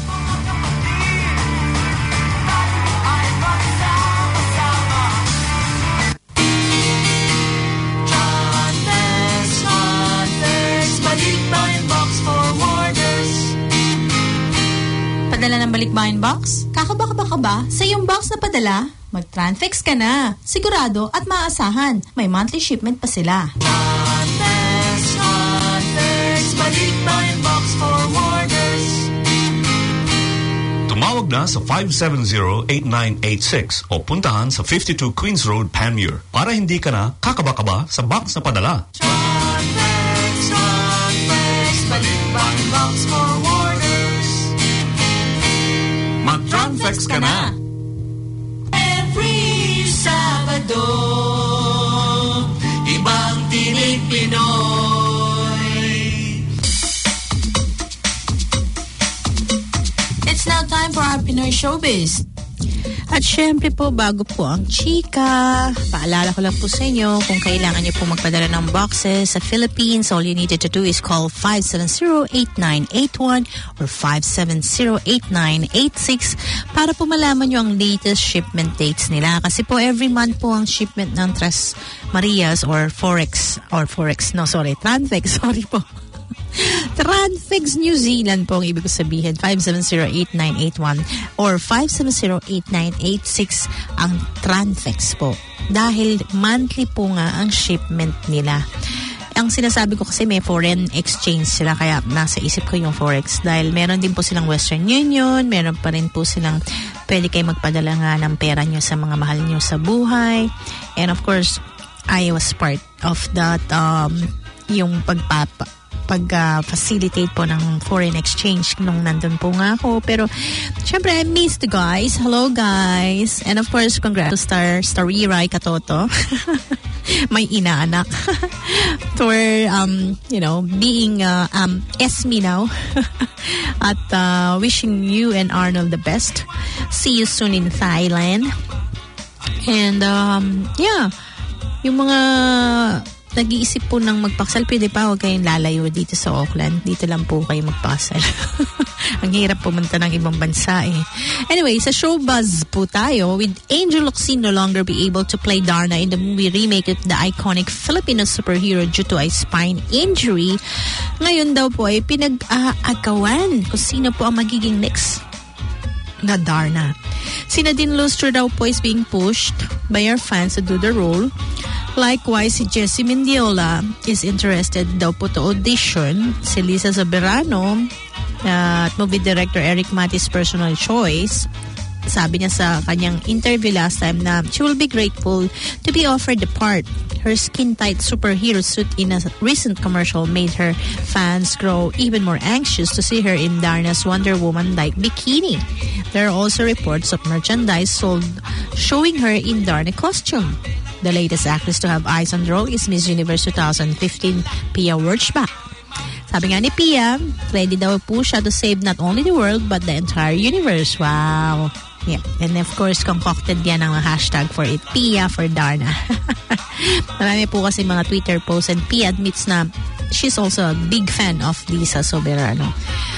Padala ng balikbayan box? Kakaba ka ba? Sa iyong box na padala, mag-Transfix ka na. Sigurado at maaasahan. May monthly shipment pa sila. Balikbayan box forwarders. Tumawag na sa 570-8986 o puntahan sa 52 Queens Road, Panmure para hindi ka na kakaba-kaba sa box na padala. Balikbayan box forwarders. Mag-Transfix ka na! Every Sabado, ibang tinig Pinoy. It's now time for our Pinoy Showbiz. At syempre po, bago po ang chika, paalala ko lang po sa inyo, kung kailangan nyo po magpadala ng boxes sa Philippines, all you needed to do is call 570-8981 or 570-8986 para po malaman nyo ang latest shipment dates nila. Kasi po, every month po ang shipment ng Tres Marias or Transfix, sorry po. Transfix New Zealand po ang ibig sabihin. 570-8981 or 570-8986 ang Transfix po. Dahil monthly po nga ang shipment nila. Ang sinasabi ko kasi may foreign exchange sila, kaya nasa isip ko yung forex. Dahil meron din po silang Western Union, meron pa rin po silang pwede kayo magpadala nga ng pera nyo sa mga mahal nyo sa buhay. And of course, I was part of that yung pag-facilitate po ng foreign exchange nung nandun po nga ako. Pero, syempre, I missed the guys. Hello, guys. And of course, congrats to Starry Katoto. May inaanak. For, being Esme now. At wishing you and Arnold the best. See you soon in Thailand. And, yung mga nag-iisip po ng magpakasal, pwede pa, huwag kayong lalayo dito sa Auckland. Dito lang po kayo magpakasal. Ang hirap pumunta ng ibang bansa eh. Anyway, sa showbuzz po tayo, with Angel Locsin no longer be able to play Darna in the movie remake of the iconic Filipino superhero due to a spine injury. Ngayon daw po ay pinag-aagawan kung sino po ang magiging next na Darna. Si Nadine Lustre daw po is being pushed by her fans to do the role. Likewise, si Jessie Mendiola is interested daw po to audition. Si Lisa Soberano at movie director Eric Matis' personal choice. Sabi niya sa kanyang interview last time na she will be grateful to be offered the part. Her skin-tight superhero suit in a recent commercial made her fans grow even more anxious to see her in Darna's Wonder Woman-like bikini. There are also reports of merchandise sold showing her in Darna costume. The latest actress to have eyes on the role is Miss Universe 2015 Pia Wurtzbach. Sabi nga ni Pia, ready daw po siya to save not only the world but the entire universe. Wow! Yeah. And of course, concocted yan ang hashtag for it, Pia for Darna. Marami po kasi mga Twitter posts and Pia admits na she's also a big fan of Lisa Soberano.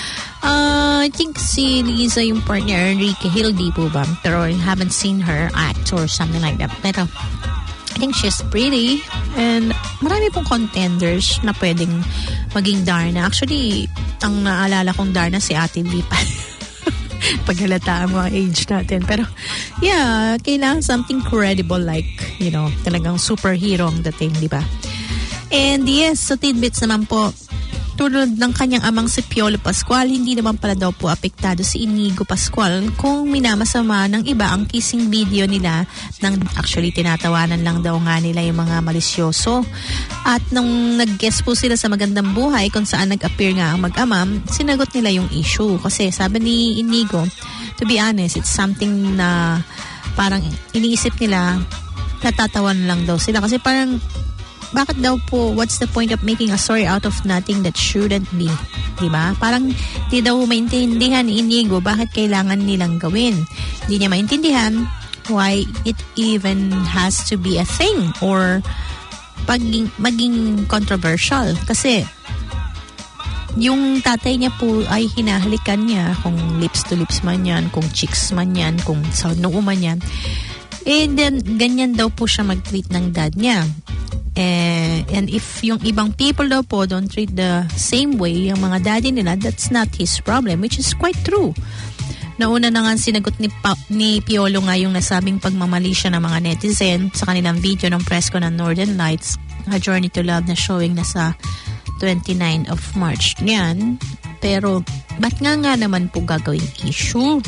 I think si Lisa yung partner, Enrique Hildy po ba? Pero I haven't seen her act or something like that. Pero I think she's pretty and marami pong contenders na pwedeng maging Darna. Actually, ang naalala kong Darna si Ate Lipa. Paghalata ang mga age natin. Pero, yeah, kailangan something credible like, talagang superhero ang dating, di ba? And yes, so tidbits naman po, tulad ng kanyang amang si Piolo Pascual, hindi naman pala daw po apektado si Inigo Pascual kung minamasama ng iba ang kissing video nila. Actually, tinatawanan lang daw nga nila yung mga malisyoso. At nung nag-guest po sila sa Magandang Buhay kung saan nag-appear nga ang mag-ama, sinagot nila yung issue. Kasi sabi ni Inigo, to be honest, it's something na parang iniisip nila, natatawan lang daw sila. Kasi parang, bakit daw po, what's the point of making a story out of nothing that shouldn't be? Diba? Parang di daw maintindihan ni Inigo bakit kailangan nilang gawin. Di niya maintindihan why it even has to be a thing or maging controversial. Kasi yung tatay niya po ay hinahalikan niya, kung lips to lips man yan, kung cheeks man yan, kung sa noo man yan. And then, ganyan daw po siya mag-treat ng dad niya. And if yung ibang people daw po don't treat the same way yung mga daddy nila, that's not his problem, which is quite true. Nauna na nga sinagot ni Piolo nga yung nasabing pagmamali siya ng mga netizen sa kanilang video ng presko ng Northern Lights, A Journey to Love na showing na sa 29 of March niyan. Pero ba't nga naman po gagawin issue?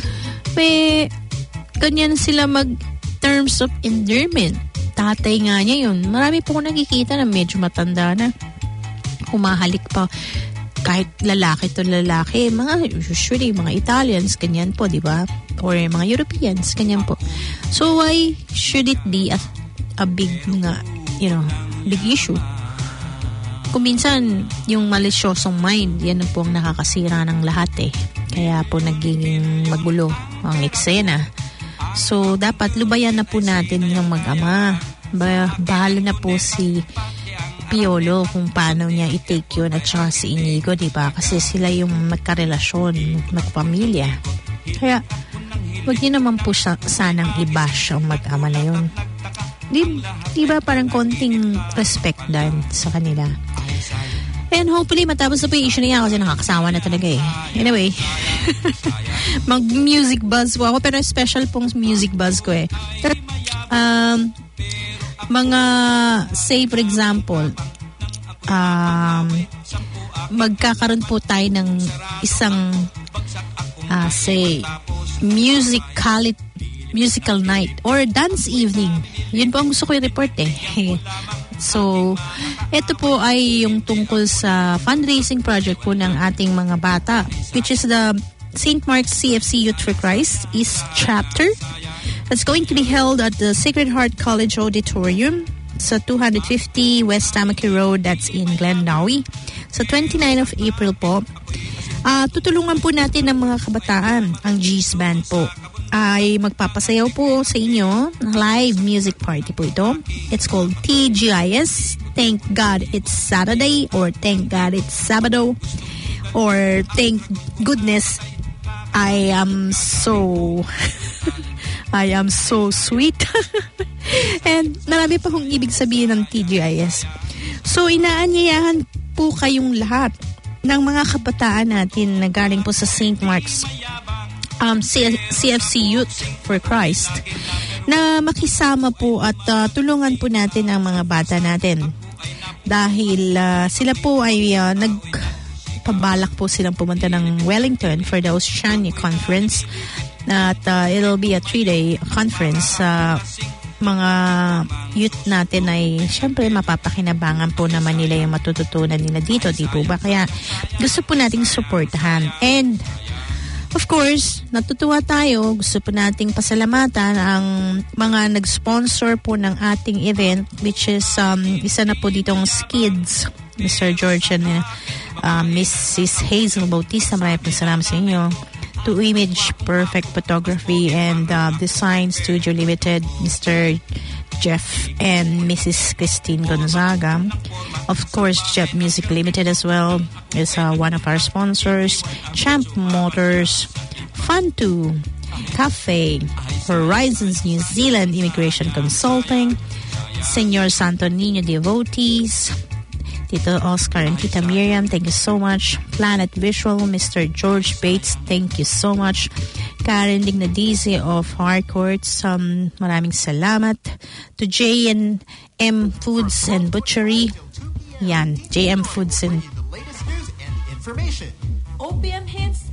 Ganyan sila mag terms of endearment. Tatay nga niya yun. Marami po nakikita na medyo matanda na. Humahalik pa. Kahit lalaki to lalaki. Usually, mga Italians, ganyan po, di ba? Or mga Europeans, ganyan po. So, why should it be a big, big issue? Kung minsan, yung malisyosong mind, yan po ang nakakasira ng lahat eh. Kaya po naging magulo ang eksena. So, dapat lubayan na po natin yung mag-ama. Bahala na po si Piolo kung paano niya i-take yun at saka si Inigo, diba? Kasi sila yung magkarelasyon, magpamilya. Kaya, wag niyo naman po sanang i-bash ang mag-ama na yun. Diba parang konting respect din sa kanila. And hopefully, matapos na po yung issue na yan kasi nakakasawa na talaga eh. Anyway, mag-music buzz po ako, pero special pong music buzz ko eh. Mga, say for example, magkakaroon po tayo ng isang, say, musical night or dance evening. Yun po ang gusto ko i-report eh. So, ito po ay yung tungkol sa fundraising project po ng ating mga bata, which is the St. Mark's CFC Youth for Christ East Chapter. That's going to be held at the Sacred Heart College Auditorium sa 250 West Tamaki Road, that's in Glendowie. Sa 29 of April po, tutulungan po natin ng mga kabataan, ang G's Band po. Ay magpapasayaw po sa inyo. Live music party po ito. It's called TGIS, Thank God It's Saturday, or Thank God It's Sabado, or Thank Goodness I Am So Sweet. And marami pa kong ibig sabihin ng TGIS. So inaanyayahan po kayong lahat ng mga kabataan natin na galing po sa St. Mark's CFC Youth for Christ na makisama po at tulungan po natin ang mga bata natin. Dahil sila po ay nagpabalak po silang pumunta ng Wellington for the Oceania Conference. At it'll be a 3-day conference. Mga youth natin ay syempre mapapakinabangan po naman nila yung matututunan nila dito, di po ba? Kaya gusto po nating supportahan. And of course, natutuwa tayo. Gusto po nating pasalamatan ang mga nag-sponsor po ng ating event, which is isa na po ditong Skids, Mr. George and Mrs. Hazel Bautista. Maraming po salamat sa inyo. To Image Perfect Photography and Design Studio Limited, Mr. Jeff and Mrs. Christine Gonzaga. Of course, Jeff Music Limited as well is one of our sponsors. Champ Motors, Fun2, Cafe, Horizons New Zealand Immigration Consulting, Senor Santo Niño Devotees, Tito Oscar and Tita Miriam, thank you so much. Planet Visual, Mr. George Bates, thank you so much. Karen Dignadizi of Harcourts, maraming salamat. To J&M Foods and Butchery, Yan, JM Foods and The latest news and information. OPM hits.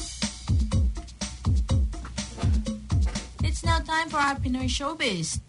It's now time for our Pinoy Showbiz.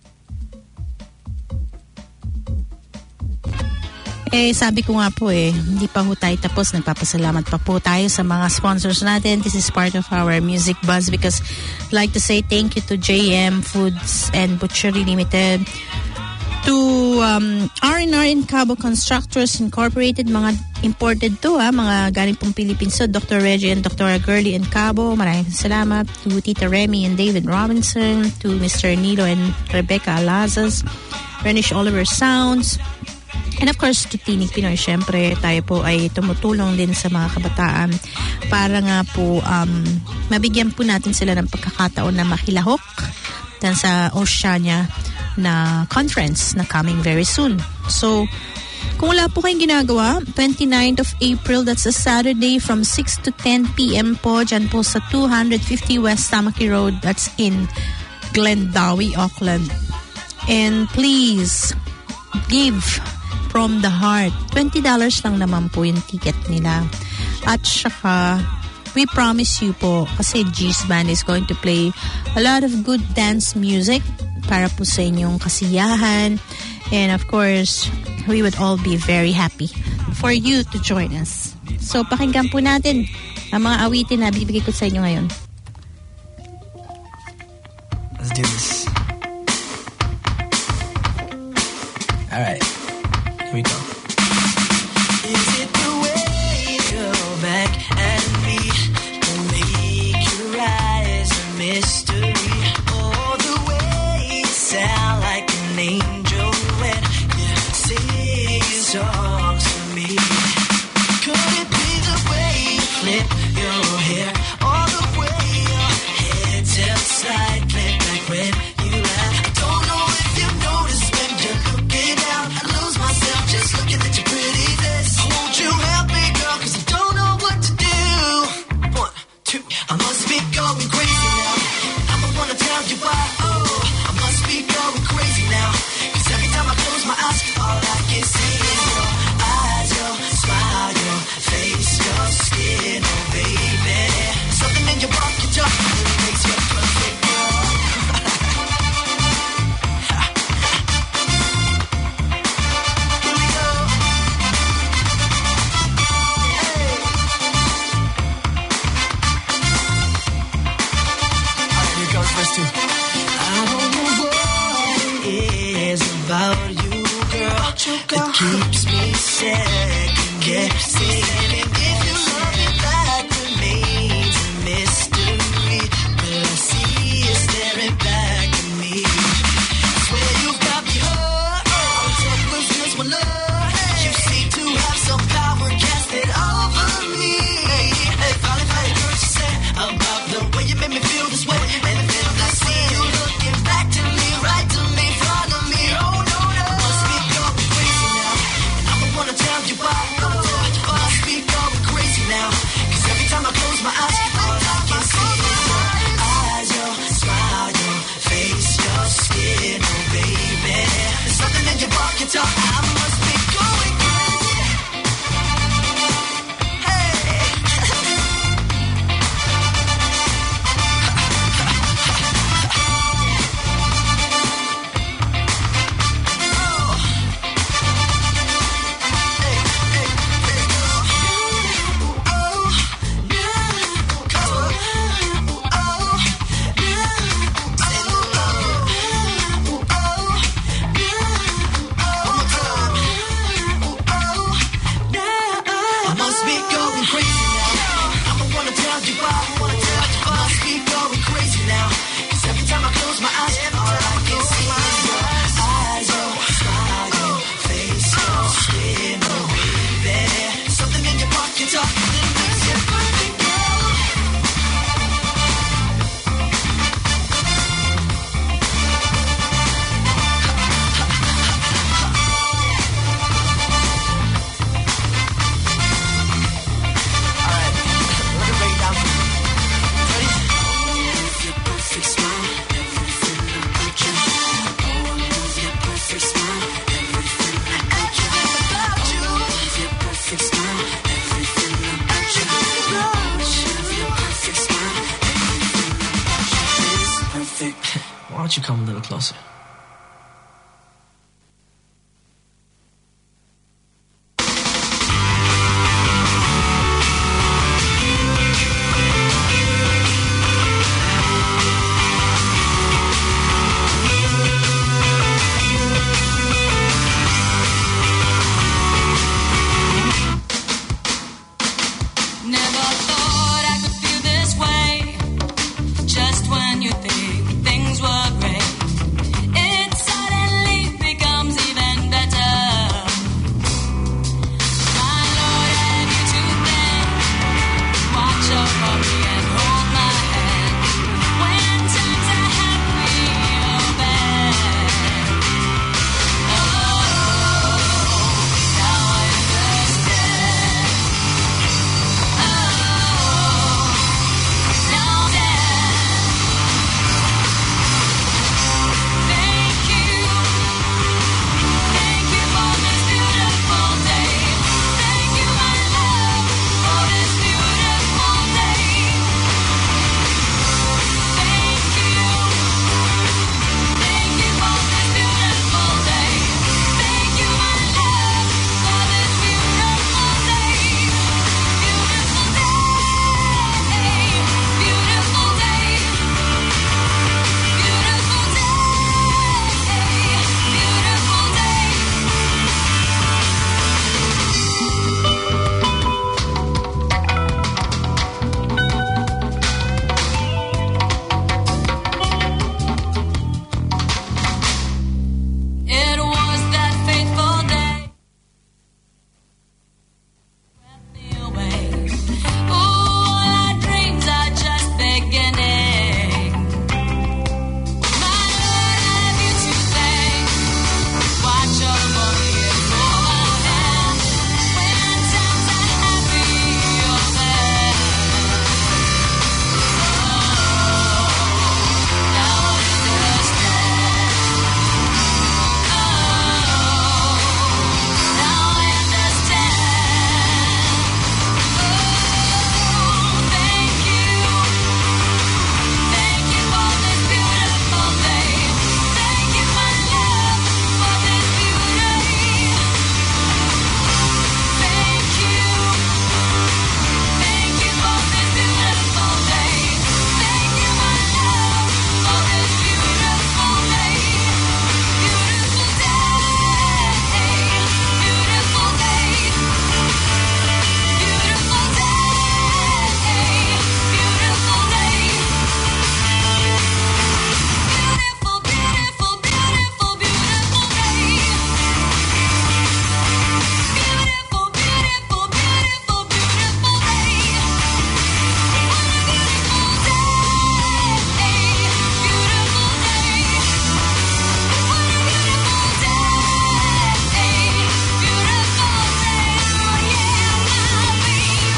Sabi ko nga po hindi pa ho tayo tapos. Nagpapasalamat pa po tayo sa mga sponsors natin. This is part of our music buzz because I'd like to say thank you to JM Foods and Butchery Limited, to R&R in Cabo Constructors Incorporated, mga imported to mga galing pong Philippines. So Dr. Reggie and Dr. Gurley in Cabo, maraming salamat. To Tita Remy and David Robinson, to Mr. Nilo and Rebecca Alazas, Renish Oliver Sounds, and of course, to Tinig Pinoy. Syempre, tayo po ay tumutulong din sa mga kabataan para nga po mabigyan po natin sila ng pagkakataon na makilahok dan sa Oceania na conference na coming very soon. So, kung wala po kayong ginagawa, 29th of April, that's a Saturday from 6 to 10 p.m. po, dyan po sa 250 West Tamaki Road, that's in Glendowie, Auckland. And please, give from the heart. $20 lang naman po yung ticket nila. At saka, we promise you po, kasi G's Band is going to play a lot of good dance music para po sa inyong kasiyahan. And of course, we would all be very happy for you to join us. So, pakinggan po natin ang mga awitin na bibigay ko sa inyo ngayon. Let's do this. All right. Here we go. Is it the way you go back at me to make your eyes a mystery? Or the way you sound like an angel when you sing your songs to me? Could it be the way you flip your hair? Or the way your head tilts slightly back when you laugh? I don't know if you noticed when you're looking down. I lose myself just looking at your pretty face. Won't you help me, girl? 'Cause I don't know what to do. 1, 2, I must be going crazy now. I don't wanna tell you why. Oh, I must be going crazy now. 'Cause every time I close my eyes, all I can see is your eyes, your smile, your face, your skin, oh baby. Something in your walk, your talk, it makes you perfect, girl. Here we go. Alright, here goes verse 2. I don't know what it is about you, girl, that keeps me second guessing. And if you love me, that remains a mystery. But I see you staring back at me. Swear you've got me hooked. I'm tough with this one love. You seem to have some power, cast it over me. Hey, finally, heard you say about the way you made me feel this way. And then I see you looking back to me, right to me, front of me. Oh no, no. I must be going crazy now, and I don't wanna tell you why. I must be going crazy now, 'cause every time I close my eyes, all I can see is your eyes, your smile, your face, your skin, oh baby. There's something in your walk, your talk. I must be going crazy. Hey. I must be going crazy now. I don't wanna tell you why. I must be going crazy now. 'Cause every time I close my eyes, all I can see is your eyes, your smile, your face, your skin, oh baby. Something in your pocket, talk, it makes you perfect, girl. Alright, let me break it down. don't you come a little closer? Never thought I could feel this way. Just when you think things were great, it suddenly becomes even better. My Lord, have you to thank. Watch over me and hold my hand when times are happy or bad. Oh, now I understand. It was that fateful day. Swept me away. Ooh, all our dreams are just beginning. My Lord, have you to thank. Watch over me and hold my hand when times are happy or bad. Oh, now I understand. Now I understand. Oh, thank you. Thank you for this beautiful day. Thank you, my love, for this beauty. Thank you. Thank you for this beautiful day. Thank you, my love, for this beautiful day. Beautiful day. Beautiful day. Beautiful day. Beautiful day. Beautiful, beautiful, beautiful, beautiful day. Beautiful, beautiful, beautiful, beautiful day. What a beautiful day. Beautiful day. What a beautiful day. Beautiful day. Oh yeah, my baby.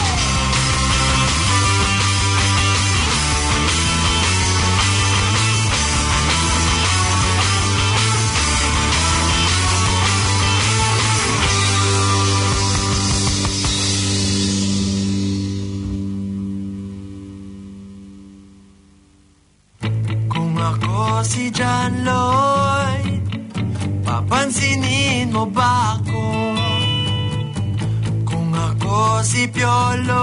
Kung ako si John Lloyd, papansinin mo ba ako? Kung ako si Piolo,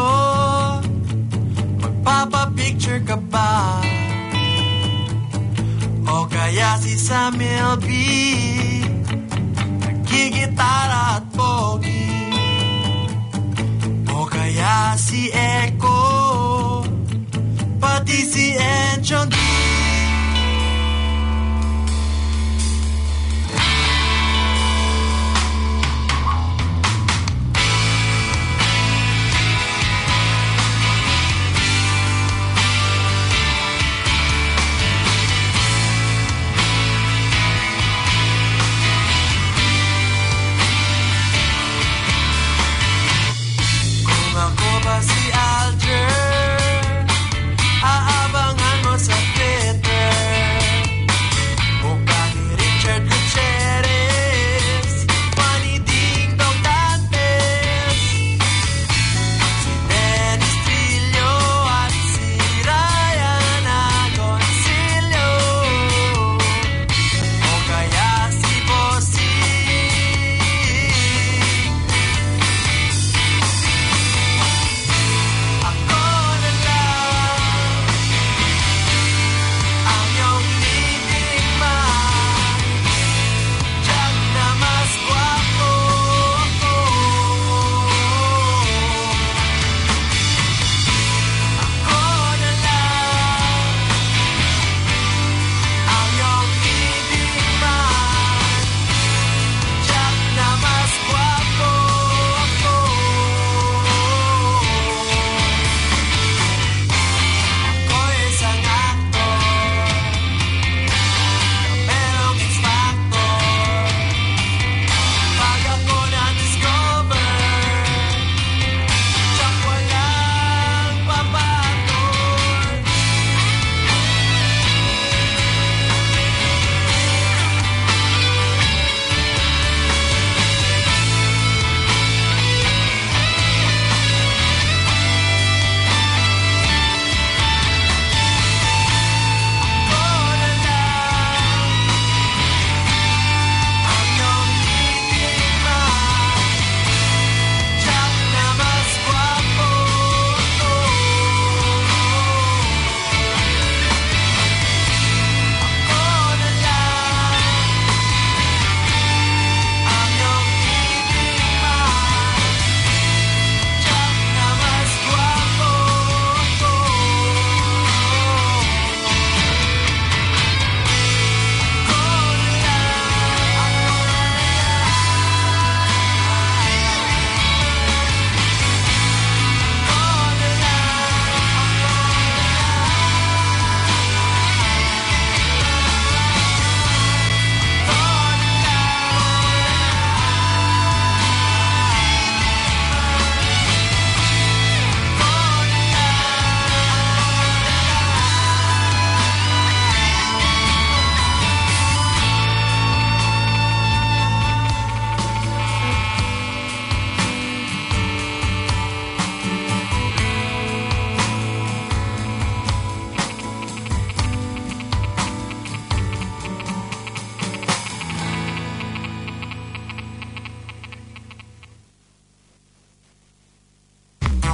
magpapapicture ka ba? O kaya si Samuel B, nagigitara at pogi? O kaya si Echo, pati si Enchong D. Kung ako ba si Alger, aabangan mo sa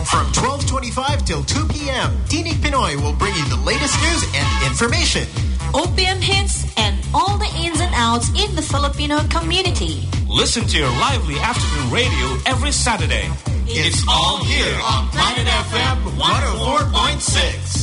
From 12:25 till 2 p.m., Tinig Pinoy will bring you the latest news and information. OPM hits and all the ins and outs in the Filipino community. Listen to your lively afternoon radio every Saturday. It's all here on Planet FM 104.6.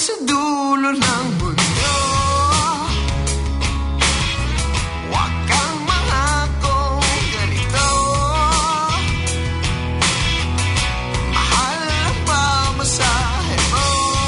sa dulo ng mundo. Huwag kang mangakong ganito. Mahal ang pamasahe mo.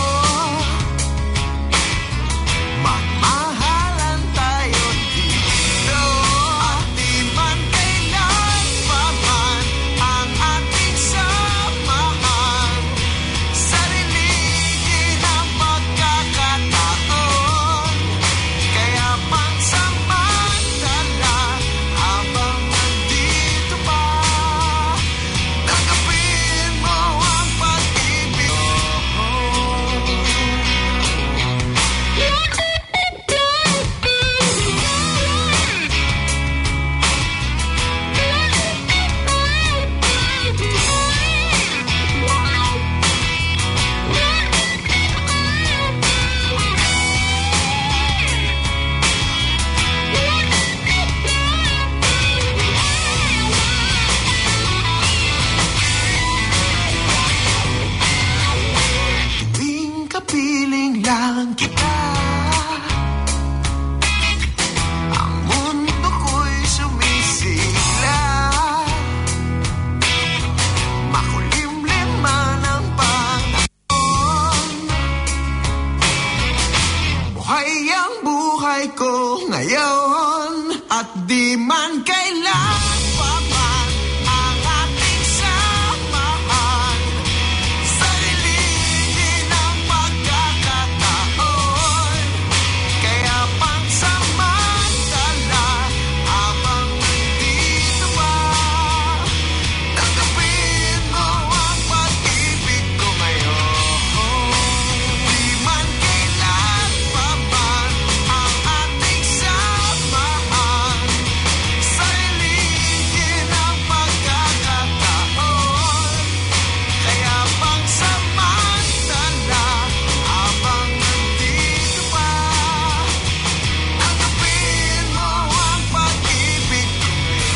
Magmahalan tayo dito. At di man kailan pa man ang ating samahan. Sarilingin ang pagkakataon. Kaya pansamantala habang nandito pa, tanggapin mo ang pag-ibig ko. Tuwing kapiling lang kita, ang mundo ko'y sumisigla. Makulimlim man ang panahon, buhay ang buhay ko ngayon. At di man kailan pa man ang ating samahan. Sarilingin ang pagkakataon. Kaya pansamantala habang nandito pa, tanggapin mo ang pag-ibig ko ngayon. Di man kailan pa man ang ating samahan. Sarilingin ang pagkakataon. Kaya pansamantala habang nandito pa, tanggapin mo ang pag-ibig ko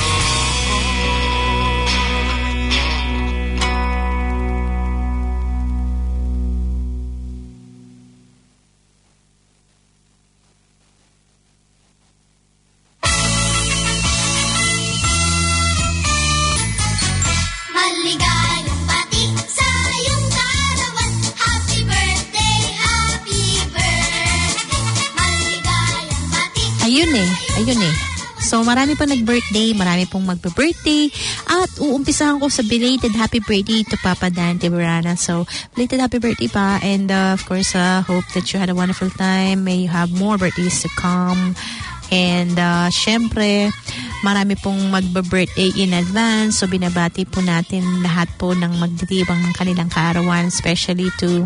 Maligayang bati sa iyong kaarawan. Happy birthday, happy birthday. Maligayang bati. Ayun eh. So, marami pa nag-birthday, marami pong magbe-birthday. At uumpisahan ko sa belated happy birthday to Papa Dan Tiburana. So, belated happy birthday pa. And of course, hope that you had a wonderful time. May you have more birthdays to come. And syempre, marami pong magbe-birthday in advance. So, binabati po natin lahat po ng magdiriwang kanilang kaarawan. Especially to,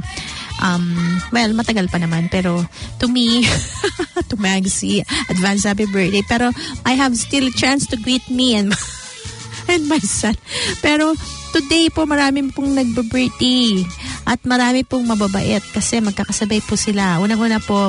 well, matagal pa naman. Pero to me, to Magsie, advance happy birthday. Pero I have still a chance to greet me and my son. Pero today po marami pong nagbe-birthday. At marami pong mababait kasi magkakasabay po sila. Unang-una po,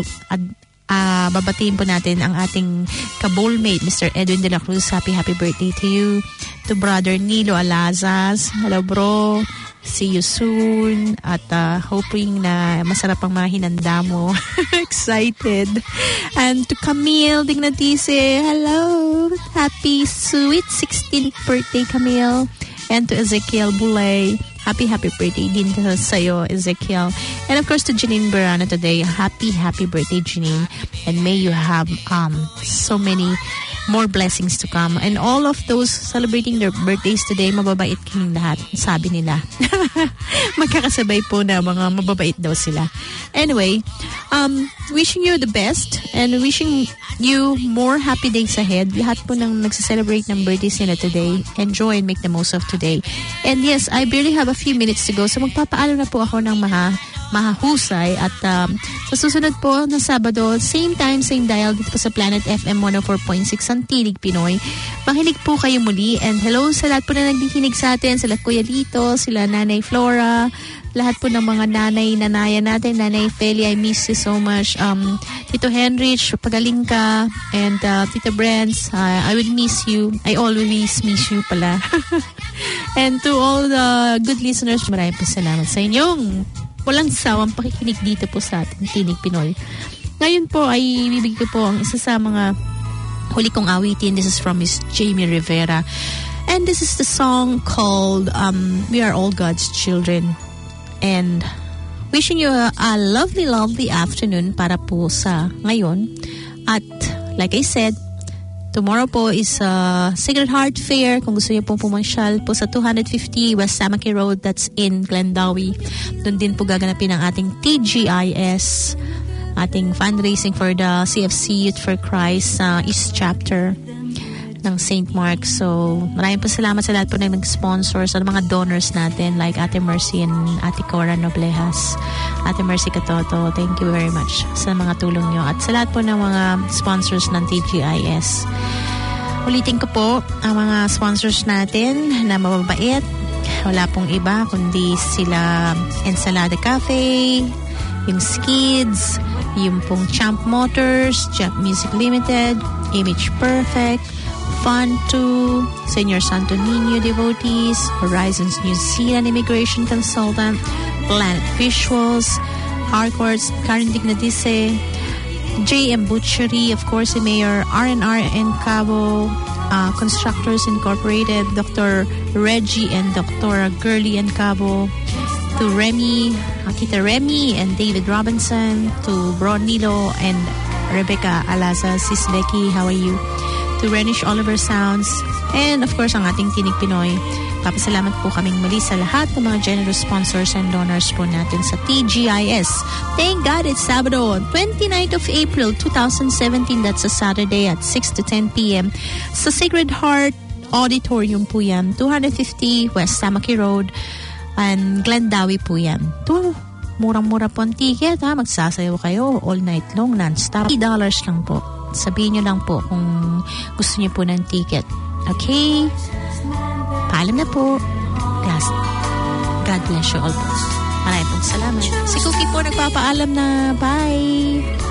babatiin po natin ang ating ka-bowlmate, Mr. Edwin de la Cruz. Happy birthday to you. To Brother Nilo Alazas. Hello, bro. See you soon. At hoping na masarap ang mga hinanda mo. Excited. And to Camille Dignatise. Hello. Happy sweet 16th birthday, Camille. And to Ezekiel Bulay. Happy birthday din sa'yo, Ezekiel. And of course to Janine Berana today. Happy birthday, Janine. And may you have so many more blessings to come. And all of those celebrating their birthdays today, mababait kayong lahat, sabi nila. Magkakasabay po na mga mababait daw sila. Anyway, wishing you the best and wishing you more happy days ahead. Lahat po ng nagsa-celebrate ng birthdays nila today, enjoy and make the most of today. And yes, I barely have a few minutes to go, so magpapaalam na po ako ng mahahusay at sa susunod po na Sabado, same time, same dial dito po sa Planet FM 104.6 ang Tinig Pinoy. Makinig po kayo muli and hello sa lahat po na nagdikinig sa atin, sila Kuya Lito, sila Nanay Flora, lahat po ng mga nanay-nanaya natin, Nanay Feli, I miss you so much. Tito Henrich, pagaling ka, and Tita Brents, I would miss you. I always miss you pala. And to all the good listeners, maraming po salamat sa inyong walang sawang pakikinig dito po sa ating Tinig Pinoy. Ngayon po ay ibibigay ko po ang isa sa mga huli kong awitin. This is from Miss Jamie Rivera. And this is the song called We Are All God's Children. And wishing you a lovely, lovely afternoon para po sa ngayon. At like I said, tomorrow po is Sacred Heart Fair. Kung gusto niyo pong pumansyal po sa 250 West Samaki Road, that's in Glendawi. Doon din po gaganapin ang ating TGIS, ating fundraising for the CFC Youth for Christ East Chapter ng St. Mark. So, maraming po salamat sa lahat po na nag-sponsor, sa mga donors natin like Ate Mercy and Ate Cora Noblejas. Ate Mercy Katoto, thank you very much sa mga tulong nyo. At sa lahat po ng mga sponsors ng TGIS. Ulitin ko po ang mga sponsors natin na mababait. Wala pong iba kundi sila Ensalada Cafe, yung Skids, yung pong Champ Motors, Champ Music Limited, Image Perfect, Fun 2, Senor Santo Niño Devotees, Horizons New Zealand Immigration Consultant, Planet Visuals, Harcourts, Karen Dignadice, JM Butchery, of course, si Mayor R&R and Cabo, Constructors Incorporated, Dr. Reggie and Dr. Gurley and Cabo, to Remy, Akita Remy and David Robinson, to Bro Nilo and Rebecca Alaza, Sis Becky, how are you? To Renish Oliver Sounds, and of course ang ating Tinig Pinoy. Papasalamat po kaming muli sa lahat ng mga generous sponsors and donors po natin sa TGIS. Thank God it's Sabado, 29th of April 2017. That's a Saturday at 6 to 10 p.m. sa Sacred Heart Auditorium po yan, 250 West Samaki Road and Glendawi po yan. Murang-mura po ang ticket, ha? Magsasayaw kayo all night long, non-stop. $3 lang po. Sabihin nyo lang po kung gusto nyo po ng ticket. Okay? Paalam na po. God bless you all po. Maraming pong salamat. Si Cookie po nagpapaalam na. Bye!